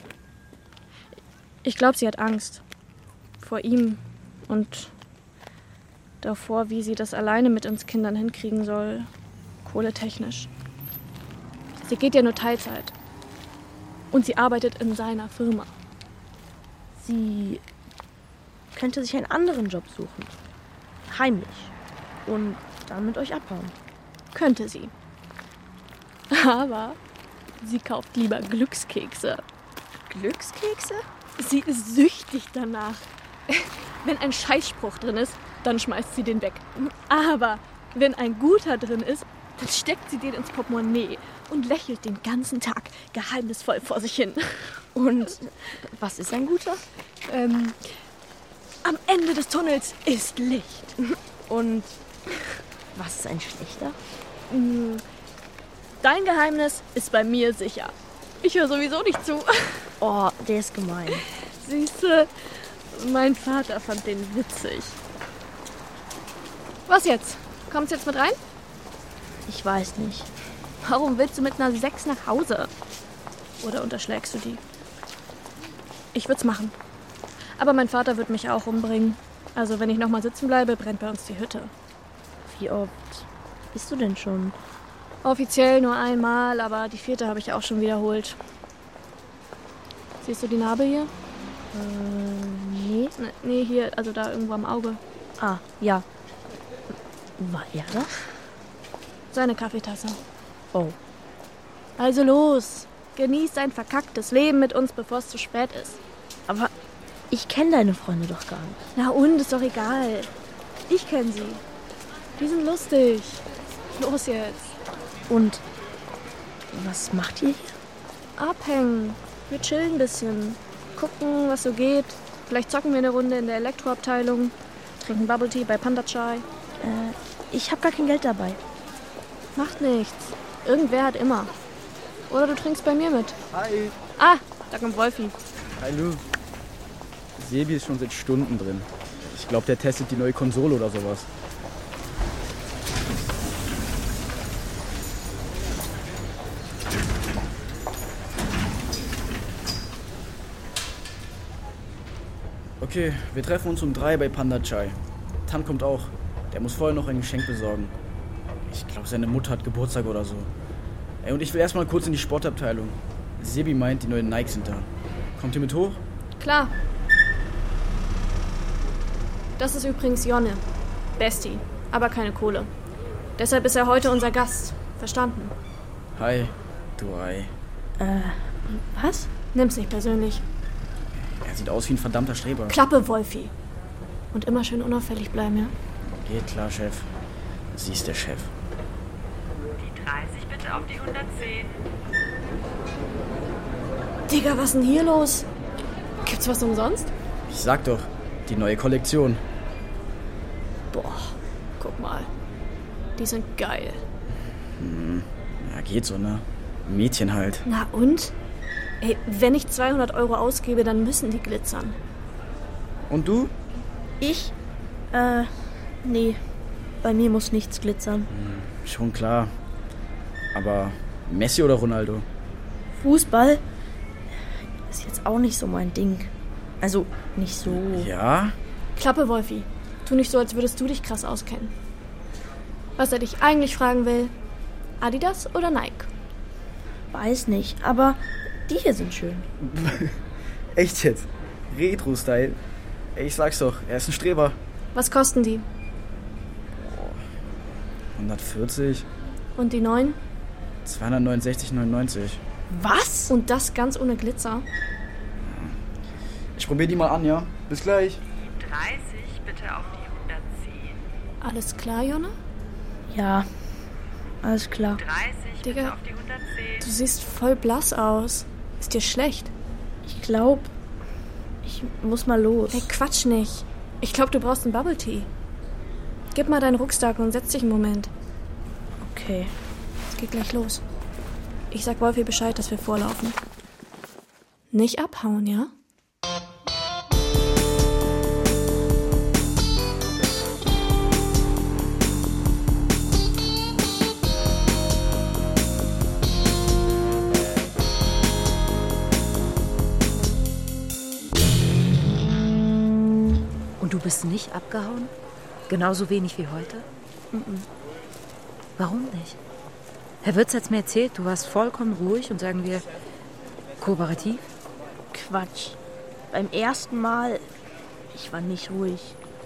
Ich glaube, sie hat Angst. Vor ihm und davor, wie sie das alleine mit uns Kindern hinkriegen soll. Kohletechnisch. Sie geht ja nur Teilzeit. Und sie arbeitet in seiner Firma. Sie könnte sich einen anderen Job suchen. Heimlich. Und dann mit euch abhauen. Könnte sie. Aber sie kauft lieber Glückskekse. Glückskekse? Sie ist süchtig danach. Wenn ein Scheißspruch drin ist, dann schmeißt sie den weg. Aber wenn ein guter drin ist, dann steckt sie den ins Portemonnaie und lächelt den ganzen Tag geheimnisvoll vor sich hin. Und was ist ein guter? Am Ende des Tunnels ist Licht. Und was ist ein schlechter? Dein Geheimnis ist bei mir sicher. Ich höre sowieso nicht zu. Oh, der ist gemein. Siehste, mein Vater fand den witzig. Was jetzt? Kommst du jetzt mit rein? Ich weiß nicht. Warum willst du mit einer 6 nach Hause? Oder unterschlägst du die? Ich würd's machen. Aber mein Vater wird mich auch umbringen. Also wenn ich noch mal sitzen bleibe, brennt bei uns die Hütte. Wie oft bist du denn schon? Offiziell nur einmal, aber die 4. habe ich auch schon wiederholt. Siehst du die Narbe hier? Nee. Nee, hier, also da irgendwo am Auge. Ah, ja. War er das? Seine Kaffeetasse. Oh. Also los, genieß dein verkacktes Leben mit uns, bevor es zu spät ist. Aber Ich kenne deine Freunde doch gar nicht. Na und, ist doch egal. Ich kenne sie. Die sind lustig. Los jetzt. Und was macht ihr hier? Abhängen. Wir chillen ein bisschen. Gucken, was so geht. Vielleicht zocken wir eine Runde in der Elektroabteilung. Trinken Bubble Tea bei Panda Chai. Ich habe gar kein Geld dabei. Macht nichts. Irgendwer hat immer. Oder du trinkst bei mir mit. Hi. Ah, da kommt Wolfi. Hallo. Sebi ist schon seit Stunden drin. Ich glaube, der testet die neue Konsole oder sowas. Okay, wir treffen uns um 3 bei Panda Chai. Tan kommt auch. Der muss vorher noch ein Geschenk besorgen. Ich glaube, seine Mutter hat Geburtstag oder so. Ey, und ich will erstmal kurz in die Sportabteilung. Sebi meint, die neuen Nikes sind da. Kommt ihr mit hoch? Klar. Das ist übrigens Jonne. Bestie, aber keine Kohle. Deshalb ist er heute unser Gast. Verstanden? Hi, du Ei. Was? Nimm's nicht persönlich. Er sieht aus wie ein verdammter Streber. Klappe, Wolfi. Und immer schön unauffällig bleiben, ja? Geht klar, Chef. Sie ist der Chef. Die 30 bitte auf die 110. Digga, was ist denn hier los? Gibt's was umsonst? Ich sag doch, die neue Kollektion. Boah, guck mal. Die sind geil. Ja, geht so, ne? Mädchen halt. Na und? Ey, wenn ich 200 € ausgebe, dann müssen die glitzern. Und du? Ich? Nee. Bei mir muss nichts glitzern. Schon klar. Aber Messi oder Ronaldo? Fußball ist jetzt auch nicht so mein Ding. Also, nicht so. Ja? Klappe, Wolfi. Tu nicht so, als würdest du dich krass auskennen. Was er dich eigentlich fragen will, Adidas oder Nike? Weiß nicht, aber die hier sind schön. Echt jetzt? Retro-Style? Ey, ich sag's doch, er ist ein Streber. Was kosten die? 140. Und die neuen? 269,99. Was? Und das ganz ohne Glitzer? Ich probier die mal an, ja? Bis gleich. 30 bitte auf die 110. Alles klar, Jonne? Ja, alles klar. 30 Digga, bitte auf die 110. Du siehst voll blass aus. Ist dir schlecht? Ich glaube, ich muss mal los. Hey, Quatsch nicht. Ich glaube, du brauchst einen Bubble Tea. Gib mal deinen Rucksack und setz dich einen Moment. Okay. Es geht gleich los. Ich sag Wolfi Bescheid, dass wir vorlaufen. Nicht abhauen, ja? Und du bist nicht abgehauen? Genauso wenig wie heute? Warum nicht? Herr Wirtz hat's mir erzählt, du warst vollkommen ruhig und sagen wir kooperativ? Quatsch. Beim ersten Mal, ich war nicht ruhig.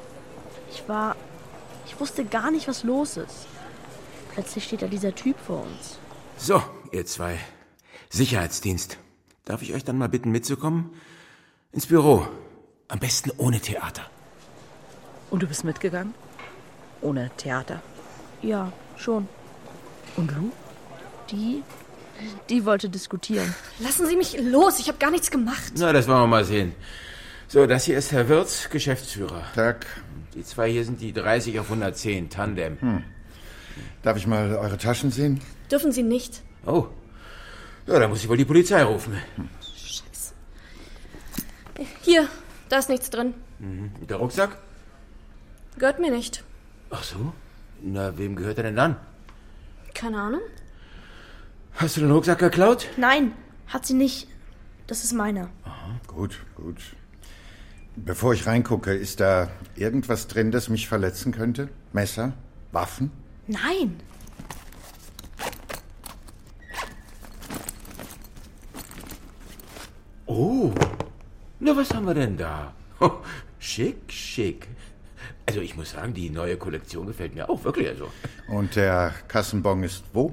Ich wusste gar nicht, was los ist. Plötzlich steht da dieser Typ vor uns. So, ihr zwei. Sicherheitsdienst. Darf ich euch dann mal bitten, mitzukommen? Ins Büro. Am besten ohne Theater. Und du bist mitgegangen? Ohne Theater? Ja, schon. Und Lou? Die wollte diskutieren. Lassen Sie mich los, ich habe gar nichts gemacht. Na, das wollen wir mal sehen. So, das hier ist Herr Wirtz, Geschäftsführer. Tag. Die zwei hier sind die 30 auf 110, Tandem. Darf ich mal eure Taschen sehen? Dürfen Sie nicht. Oh. Ja, da muss ich wohl die Polizei rufen. Scheiße. Hier, da ist nichts drin. Der Rucksack? Gehört mir nicht. Ach so? Na, wem gehört er denn dann? Keine Ahnung. Hast du den Rucksack geklaut? Nein, hat sie nicht. Das ist meiner. Aha. Gut. Bevor ich reingucke, ist da irgendwas drin, das mich verletzen könnte? Messer? Waffen? Nein. Oh. Na, was haben wir denn da? Oh, schick. Also ich muss sagen, die neue Kollektion gefällt mir auch, wirklich also. Und der Kassenbon ist wo?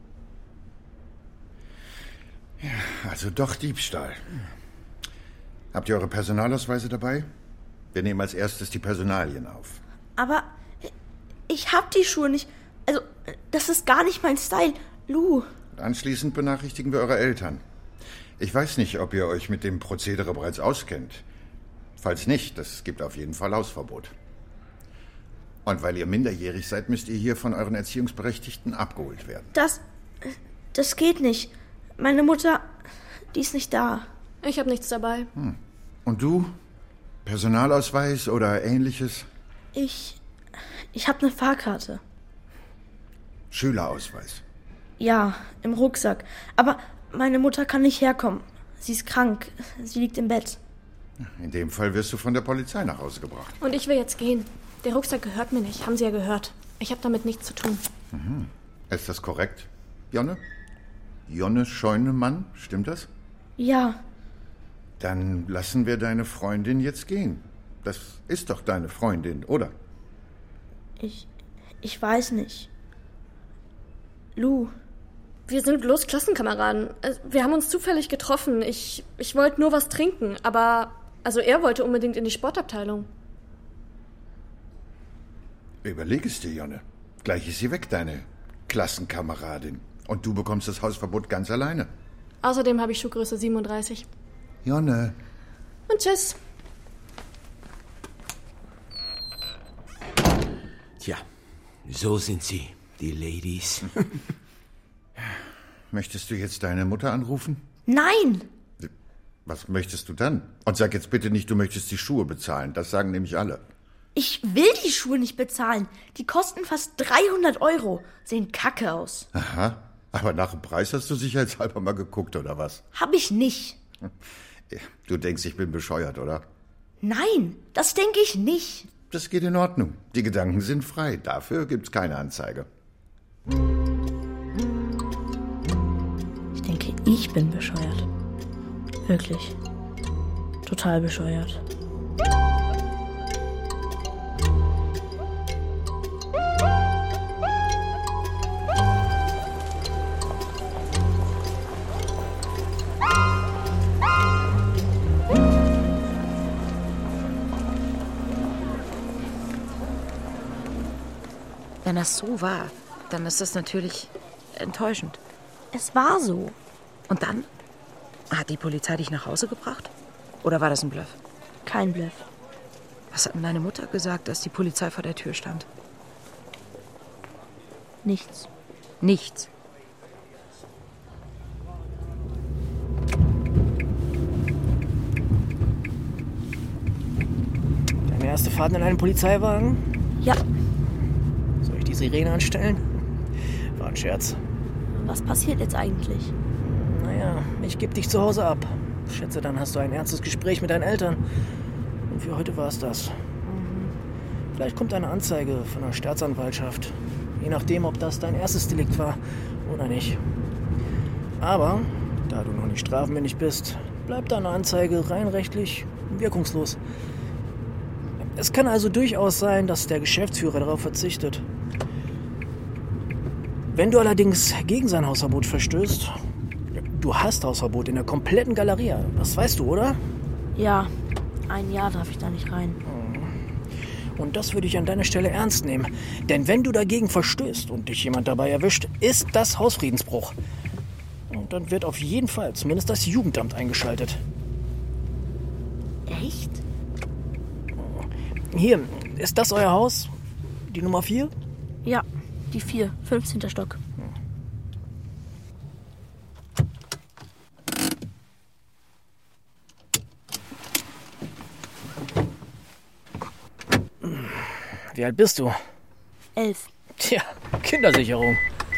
Ja, also doch Diebstahl. Habt ihr eure Personalausweise dabei? Wir nehmen als erstes die Personalien auf. Aber ich hab die Schuhe nicht. Also, das ist gar nicht mein Style. Lou. Anschließend benachrichtigen wir eure Eltern. Ich weiß nicht, ob ihr euch mit dem Prozedere bereits auskennt. Falls nicht, das gibt auf jeden Fall Hausverbot. Und weil ihr minderjährig seid, müsst ihr hier von euren Erziehungsberechtigten abgeholt werden. Das geht nicht. Meine Mutter, die ist nicht da. Ich habe nichts dabei. Und du? Personalausweis oder ähnliches? Ich habe eine Fahrkarte. Schülerausweis? Ja, im Rucksack. Aber meine Mutter kann nicht herkommen. Sie ist krank. Sie liegt im Bett. In dem Fall wirst du von der Polizei nach Hause gebracht. Und ich will jetzt gehen. Der Rucksack gehört mir nicht, haben Sie ja gehört. Ich habe damit nichts zu tun. Ist das korrekt, Jonne? Jonne Scheunemann, stimmt das? Ja. Dann lassen wir deine Freundin jetzt gehen. Das ist doch deine Freundin, oder? Ich weiß nicht. Lou. Wir sind bloß Klassenkameraden. Wir haben uns zufällig getroffen. Ich wollte nur was trinken, aber... Also er wollte unbedingt in die Sportabteilung. Überleg es dir, Jonne. Gleich ist sie weg, deine Klassenkameradin. Und du bekommst das Hausverbot ganz alleine. Außerdem habe ich Schuhgröße 37. Jonne. Und tschüss. Tja, so sind sie, die Ladies. Möchtest du jetzt deine Mutter anrufen? Nein! Was möchtest du dann? Und sag jetzt bitte nicht, du möchtest die Schuhe bezahlen. Das sagen nämlich alle. Ich will die Schuhe nicht bezahlen. Die kosten fast 300 €. Sehen kacke aus. Aha. Aber nach dem Preis hast du sicherheitshalber mal geguckt, oder was? Hab ich nicht. Du denkst, ich bin bescheuert, oder? Nein, das denke ich nicht. Das geht in Ordnung. Die Gedanken sind frei. Dafür gibt's keine Anzeige. Ich denke, ich bin bescheuert. Wirklich. Total bescheuert. Wenn das so war, dann ist das natürlich enttäuschend. Es war so. Und dann? Hat die Polizei dich nach Hause gebracht? Oder war das ein Bluff? Kein Bluff. Was hat denn deine Mutter gesagt, als die Polizei vor der Tür stand? Nichts. Nichts? Deine erste Fahrt in einem Polizeiwagen? Ja. Soll ich die Sirene anstellen? War ein Scherz. Was passiert jetzt eigentlich? Naja, ich gebe dich zu Hause ab. Schätze, dann hast du ein ernstes Gespräch mit deinen Eltern. Und für heute war es das. Vielleicht kommt eine Anzeige von der Staatsanwaltschaft. Je nachdem, ob das dein erstes Delikt war oder nicht. Aber, da du noch nicht strafmündig bist, bleibt deine Anzeige rein rechtlich wirkungslos. Es kann also durchaus sein, dass der Geschäftsführer darauf verzichtet. Wenn du allerdings gegen sein Hausverbot verstößt, du hast Hausverbot in der kompletten Galerie, das weißt du, oder? Ja, 1 Jahr darf ich da nicht rein. Und das würde ich an deiner Stelle ernst nehmen. Denn wenn du dagegen verstößt und dich jemand dabei erwischt, ist das Hausfriedensbruch. Und dann wird auf jeden Fall zumindest das Jugendamt eingeschaltet. Echt? Hier, ist das euer Haus? Die Nummer 4? Ja, die 4, 15. Stock. Wie alt bist du? 11. Tja, Kindersicherung.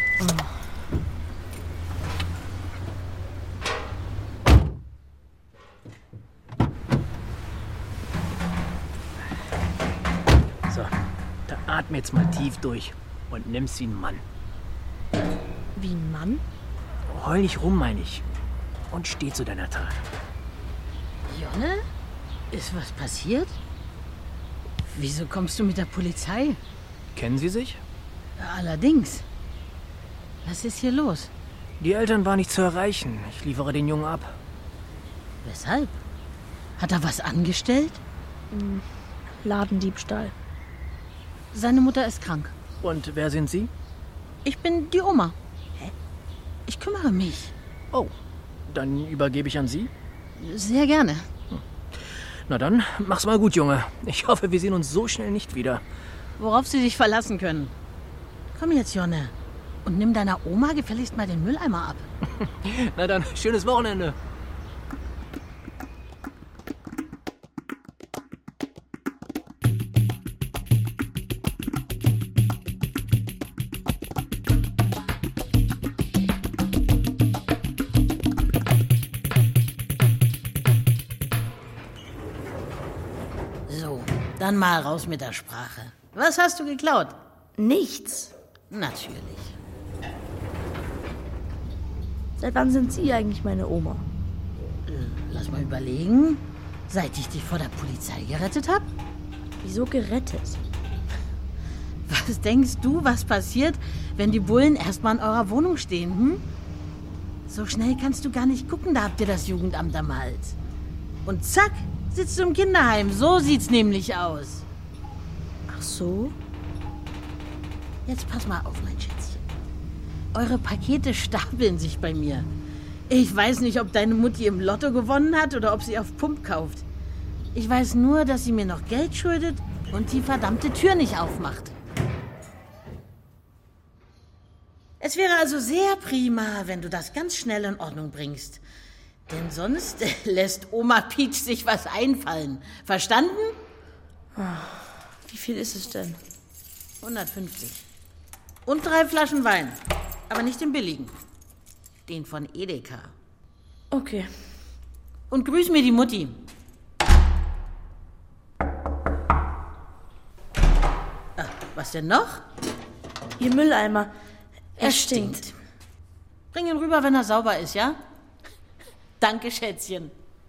So, dann atme jetzt mal tief durch und nimm's wie ein Mann. Wie ein Mann? Heul nicht rum, meine ich. Und steh zu deiner Tat. Jonne? Ist was passiert? Wieso kommst du mit der Polizei? Kennen Sie sich? Allerdings. Was ist hier los? Die Eltern waren nicht zu erreichen. Ich liefere den Jungen ab. Weshalb? Hat er was angestellt? Ladendiebstahl. Seine Mutter ist krank. Und wer sind Sie? Ich bin die Oma. Hä? Ich kümmere mich. Oh, dann übergebe ich an Sie? Sehr gerne. Na dann, mach's mal gut, Junge. Ich hoffe, wir sehen uns so schnell nicht wieder. Worauf Sie sich verlassen können. Komm jetzt, Jonne. Und nimm deiner Oma gefälligst mal den Mülleimer ab. Na dann, schönes Wochenende. So, dann mal raus mit der Sprache. Was hast du geklaut? Nichts. Natürlich. Seit wann sind Sie eigentlich meine Oma? Lass mal überlegen. Seit ich dich vor der Polizei gerettet habe? Wieso gerettet? Was denkst du, was passiert, wenn die Bullen erstmal in eurer Wohnung stehen, hm? So schnell kannst du gar nicht gucken, da habt ihr das Jugendamt am Hals. Und zack, sitzt du im Kinderheim. So sieht's nämlich aus. Ach so? Jetzt pass mal auf, mein Schätzchen. Eure Pakete stapeln sich bei mir. Ich weiß nicht, ob deine Mutti im Lotto gewonnen hat oder ob sie auf Pump kauft. Ich weiß nur, dass sie mir noch Geld schuldet und die verdammte Tür nicht aufmacht. Es wäre also sehr prima, wenn du das ganz schnell in Ordnung bringst. Denn sonst lässt Oma Peach sich was einfallen. Verstanden? Wie viel ist es denn? 150. Und 3 Flaschen Wein. Aber nicht den billigen. Den von Edeka. Okay. Und grüß mir die Mutti. Was denn noch? Ihr Mülleimer. Er stinkt. Bring ihn rüber, wenn er sauber ist, ja? Danke, Schätzchen.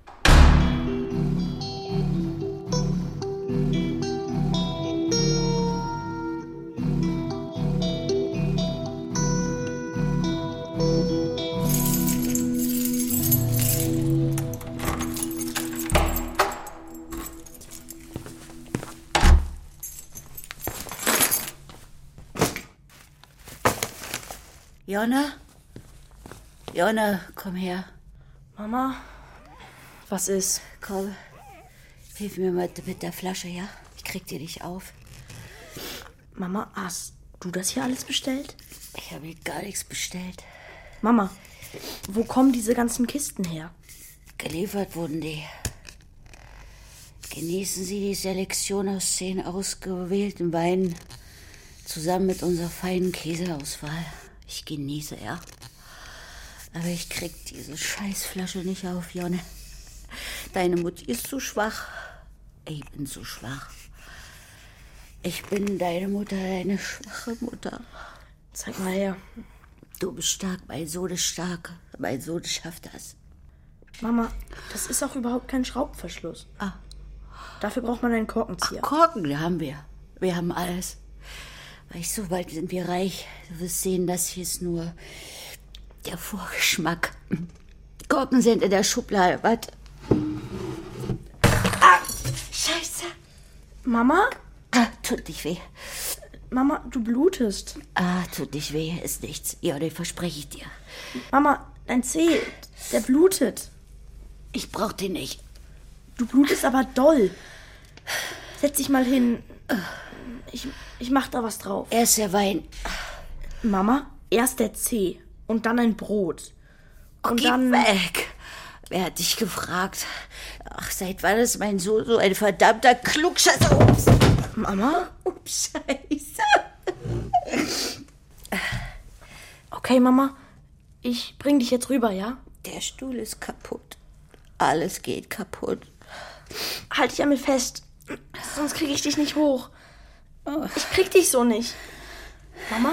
Jonna? Jonna, komm her. Mama? Was ist? Komm, hilf mir mal mit der Flasche, ja? Ich krieg dir nicht auf. Mama, hast du das hier alles bestellt? Ich habe hier gar nichts bestellt. Mama, wo kommen diese ganzen Kisten her? Geliefert wurden die. Genießen Sie die Selektion aus 10 ausgewählten Weinen zusammen mit unserer feinen Käseauswahl. Ich genieße, ja. Aber ich krieg diese Scheißflasche nicht auf, Jonne. Deine Mutti ist zu schwach. Ich bin zu schwach. Ich bin deine Mutter, deine schwache Mutter. Zeig mal her. Du bist stark, mein Sohn ist stark. Mein Sohn schafft das. Mama, das ist auch überhaupt kein Schraubverschluss. Dafür braucht man einen Korkenzieher. Ach, Korken haben wir. Wir haben alles. Weißt du, bald sind wir reich. Du wirst sehen, das hier ist nur der Vorgeschmack. Die Korken sind in der Schublade. Warte. Scheiße. Mama? Tut nicht weh. Mama, du blutest. Tut nicht weh. Ist nichts. Ja, das verspreche ich dir. Mama, dein Zeh, der blutet. Ich brauch den nicht. Du blutest aber doll. Setz dich mal hin. Ich mach da was drauf. Erst der Wein. Mama, erst der Zeh und dann ein Brot. Und Geh dann weg. Wer hat dich gefragt? Ach, seit wann ist mein Sohn so ein verdammter Klugscheißer? Ups. Mama? Ups, Scheiße. Okay, Mama. Ich bring dich jetzt rüber, ja? Der Stuhl ist kaputt. Alles geht kaputt. Halt dich an mir fest. Sonst kriege ich dich nicht hoch. Ich krieg dich so nicht. Mama?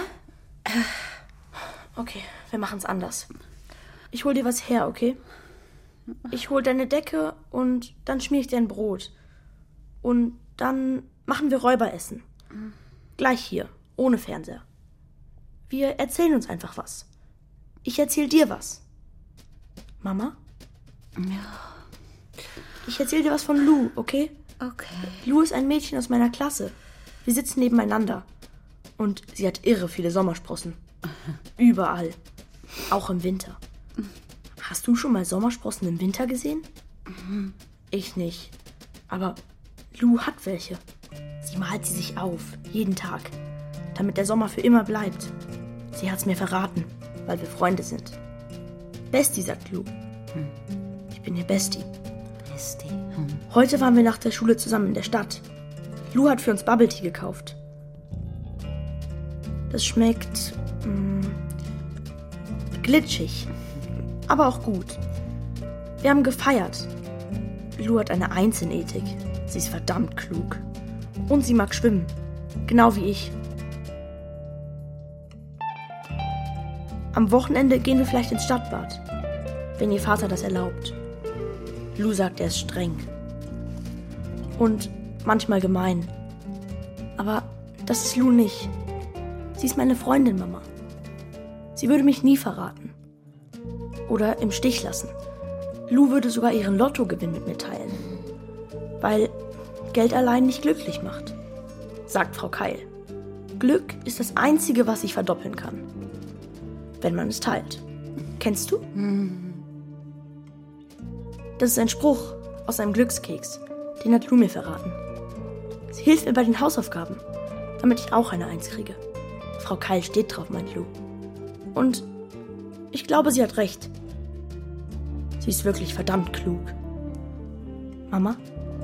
Okay, wir machen's anders. Ich hol dir was her, okay? Ich hol deine Decke und dann schmier ich dir ein Brot. Und dann machen wir Räuberessen. Gleich hier, ohne Fernseher. Wir erzählen uns einfach was. Ich erzähl dir was. Mama? Ja. Ich erzähle dir was von Lou, okay? Okay. Lou ist ein Mädchen aus meiner Klasse. Wir sitzen nebeneinander. Und sie hat irre viele Sommersprossen. Überall. Auch im Winter. Hast du schon mal Sommersprossen im Winter gesehen? Ich nicht. Aber Lou hat welche. Sie malt sie sich auf, jeden Tag. Damit der Sommer für immer bleibt. Sie hat's mir verraten, weil wir Freunde sind. Bestie, sagt Lou. Ich bin ihr Bestie. Bestie. Heute waren wir nach der Schule zusammen in der Stadt. Lou hat für uns Bubble Tea gekauft. Das schmeckt glitschig, aber auch gut. Wir haben gefeiert. Lou hat eine 1 in Ethik. Sie ist verdammt klug. Und sie mag schwimmen, genau wie ich. Am Wochenende gehen wir vielleicht ins Stadtbad, wenn ihr Vater das erlaubt. Lou sagt, er ist streng. Und manchmal gemein. Aber das ist Lou nicht. Sie ist meine Freundin, Mama. Sie würde mich nie verraten. Oder im Stich lassen. Lou würde sogar ihren Lottogewinn mit mir teilen. Weil Geld allein nicht glücklich macht, sagt Frau Keil. Glück ist das Einzige, was sich verdoppeln kann. Wenn man es teilt. Kennst du? Das ist ein Spruch aus einem Glückskeks. Den hat Lou mir verraten. Sie hilft mir bei den Hausaufgaben, damit ich auch eine 1 kriege. Frau Keil steht drauf, meint Lou. Und ich glaube, sie hat recht. Sie ist wirklich verdammt klug. Mama?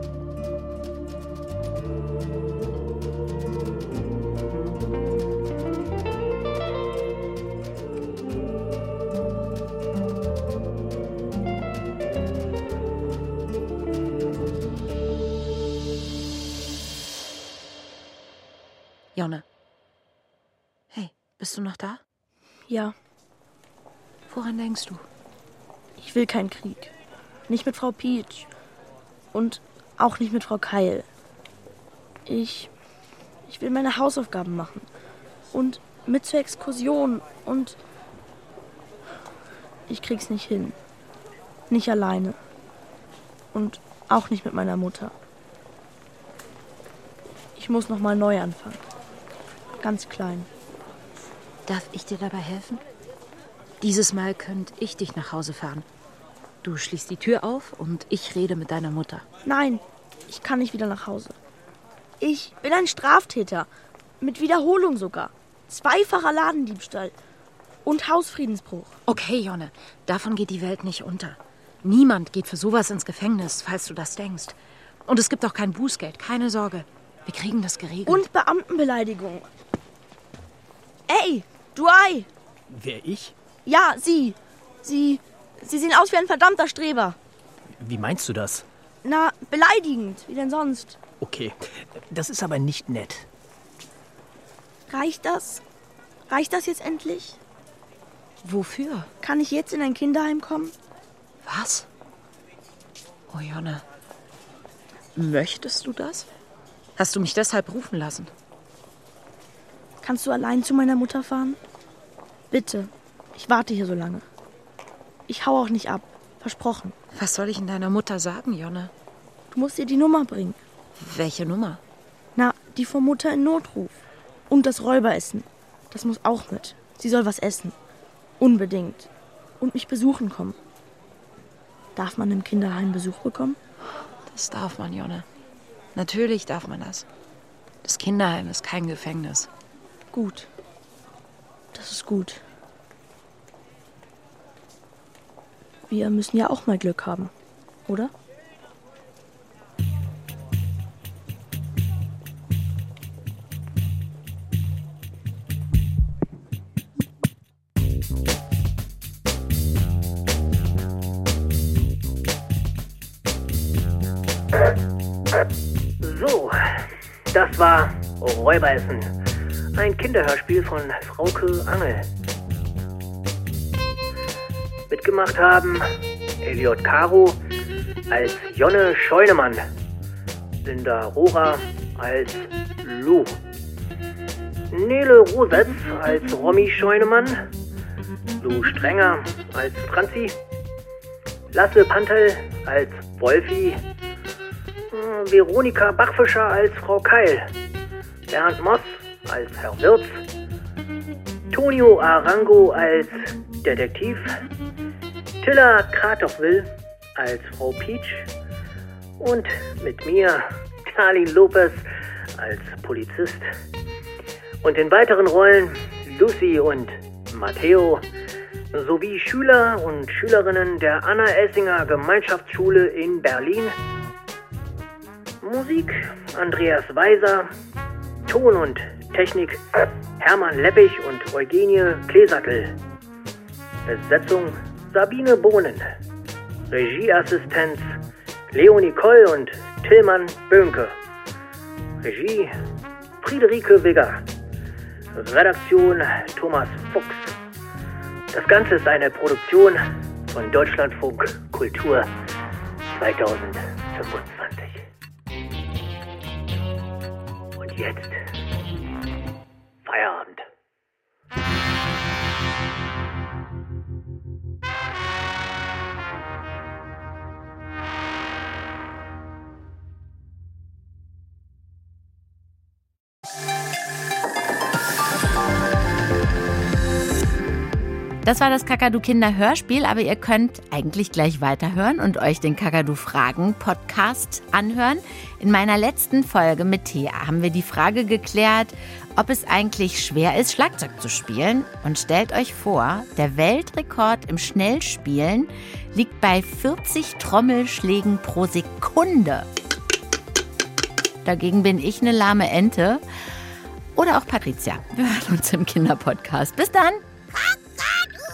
Jonne. Hey, bist du noch da? Ja. Woran denkst du? Ich will keinen Krieg. Nicht mit Frau Peach. Und auch nicht mit Frau Keil. Ich will meine Hausaufgaben machen. Und mit zur Exkursion. Und ich krieg's nicht hin. Nicht alleine. Und auch nicht mit meiner Mutter. Ich muss noch mal neu anfangen. Ganz klein. Darf ich dir dabei helfen? Dieses Mal könnte ich dich nach Hause fahren. Du schließt die Tür auf und ich rede mit deiner Mutter. Nein, ich kann nicht wieder nach Hause. Ich bin ein Straftäter. Mit Wiederholung sogar. 2-facher Ladendiebstahl. Und Hausfriedensbruch. Okay, Jonne, davon geht die Welt nicht unter. Niemand geht für sowas ins Gefängnis, falls du das denkst. Und es gibt auch kein Bußgeld, keine Sorge. Wir kriegen das geregelt. Und Beamtenbeleidigung. Ey, du Ei! Wer, ich? Ja, Sie. Sie sehen aus wie ein verdammter Streber. Wie meinst du das? Na, beleidigend. Wie denn sonst? Okay, das ist aber nicht nett. Reicht das? Reicht das jetzt endlich? Wofür? Kann ich jetzt in ein Kinderheim kommen? Was? Oh, Jonne. Möchtest du das? Hast du mich deshalb rufen lassen? Kannst du allein zu meiner Mutter fahren? Bitte. Ich warte hier so lange. Ich hau auch nicht ab. Versprochen. Was soll ich denn deiner Mutter sagen, Jonne? Du musst ihr die Nummer bringen. Welche Nummer? Na, die von Mutter in Notruf. Und das Räuberessen. Das muss auch mit. Sie soll was essen. Unbedingt. Und mich besuchen kommen. Darf man im Kinderheim Besuch bekommen? Das darf man, Jonne. Natürlich darf man das. Das Kinderheim ist kein Gefängnis. Gut. Das ist gut. Wir müssen ja auch mal Glück haben, oder? So, das war Räuberessen. Ein Kinderhörspiel von Frauke Angel. Mitgemacht haben Elliot Caro als Jonne Scheunemann, Linda Rohrer als Lou, Nele Rosetz als Romy Scheunemann, Lou Strenger als Franzi, Lasse Pantel als Wolfi, Veronika Bachfischer als Frau Keil, Bernd Moss als Herr Wirz, Tonio Arango als Detektiv, Tilla Kratochwil als Frau Peach und mit mir Darlene Lopez als Polizist. Und in weiteren Rollen Lucy und Matteo sowie Schüler und Schülerinnen der Anna-Essinger Gemeinschaftsschule in Berlin. Musik Andreas Weiser, Ton und Technik Hermann Leppich und Eugenie Kleesattel. Besetzung Sabine Bohnen. Regieassistenz Leonie Koll und Tillmann Böhnke. Regie Friederike Wigger. Redaktion Thomas Fuchs. Das Ganze ist eine Produktion von Deutschlandfunk Kultur 2025. Und jetzt Feierabend. Das war das Kakadu-Kinder-Hörspiel, aber ihr könnt eigentlich gleich weiterhören und euch den Kakadu-Fragen-Podcast anhören. In meiner letzten Folge mit Thea haben wir die Frage geklärt, ob es eigentlich schwer ist, Schlagzeug zu spielen. Und stellt euch vor, der Weltrekord im Schnellspielen liegt bei 40 Trommelschlägen pro Sekunde. Dagegen bin ich eine lahme Ente. Oder auch Patricia. Wir hören uns im Kinderpodcast. Bis dann!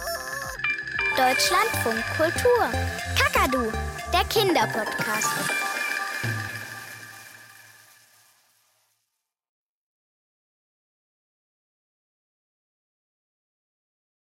Deutschlandfunk Kultur. Kakadu, der Kinderpodcast.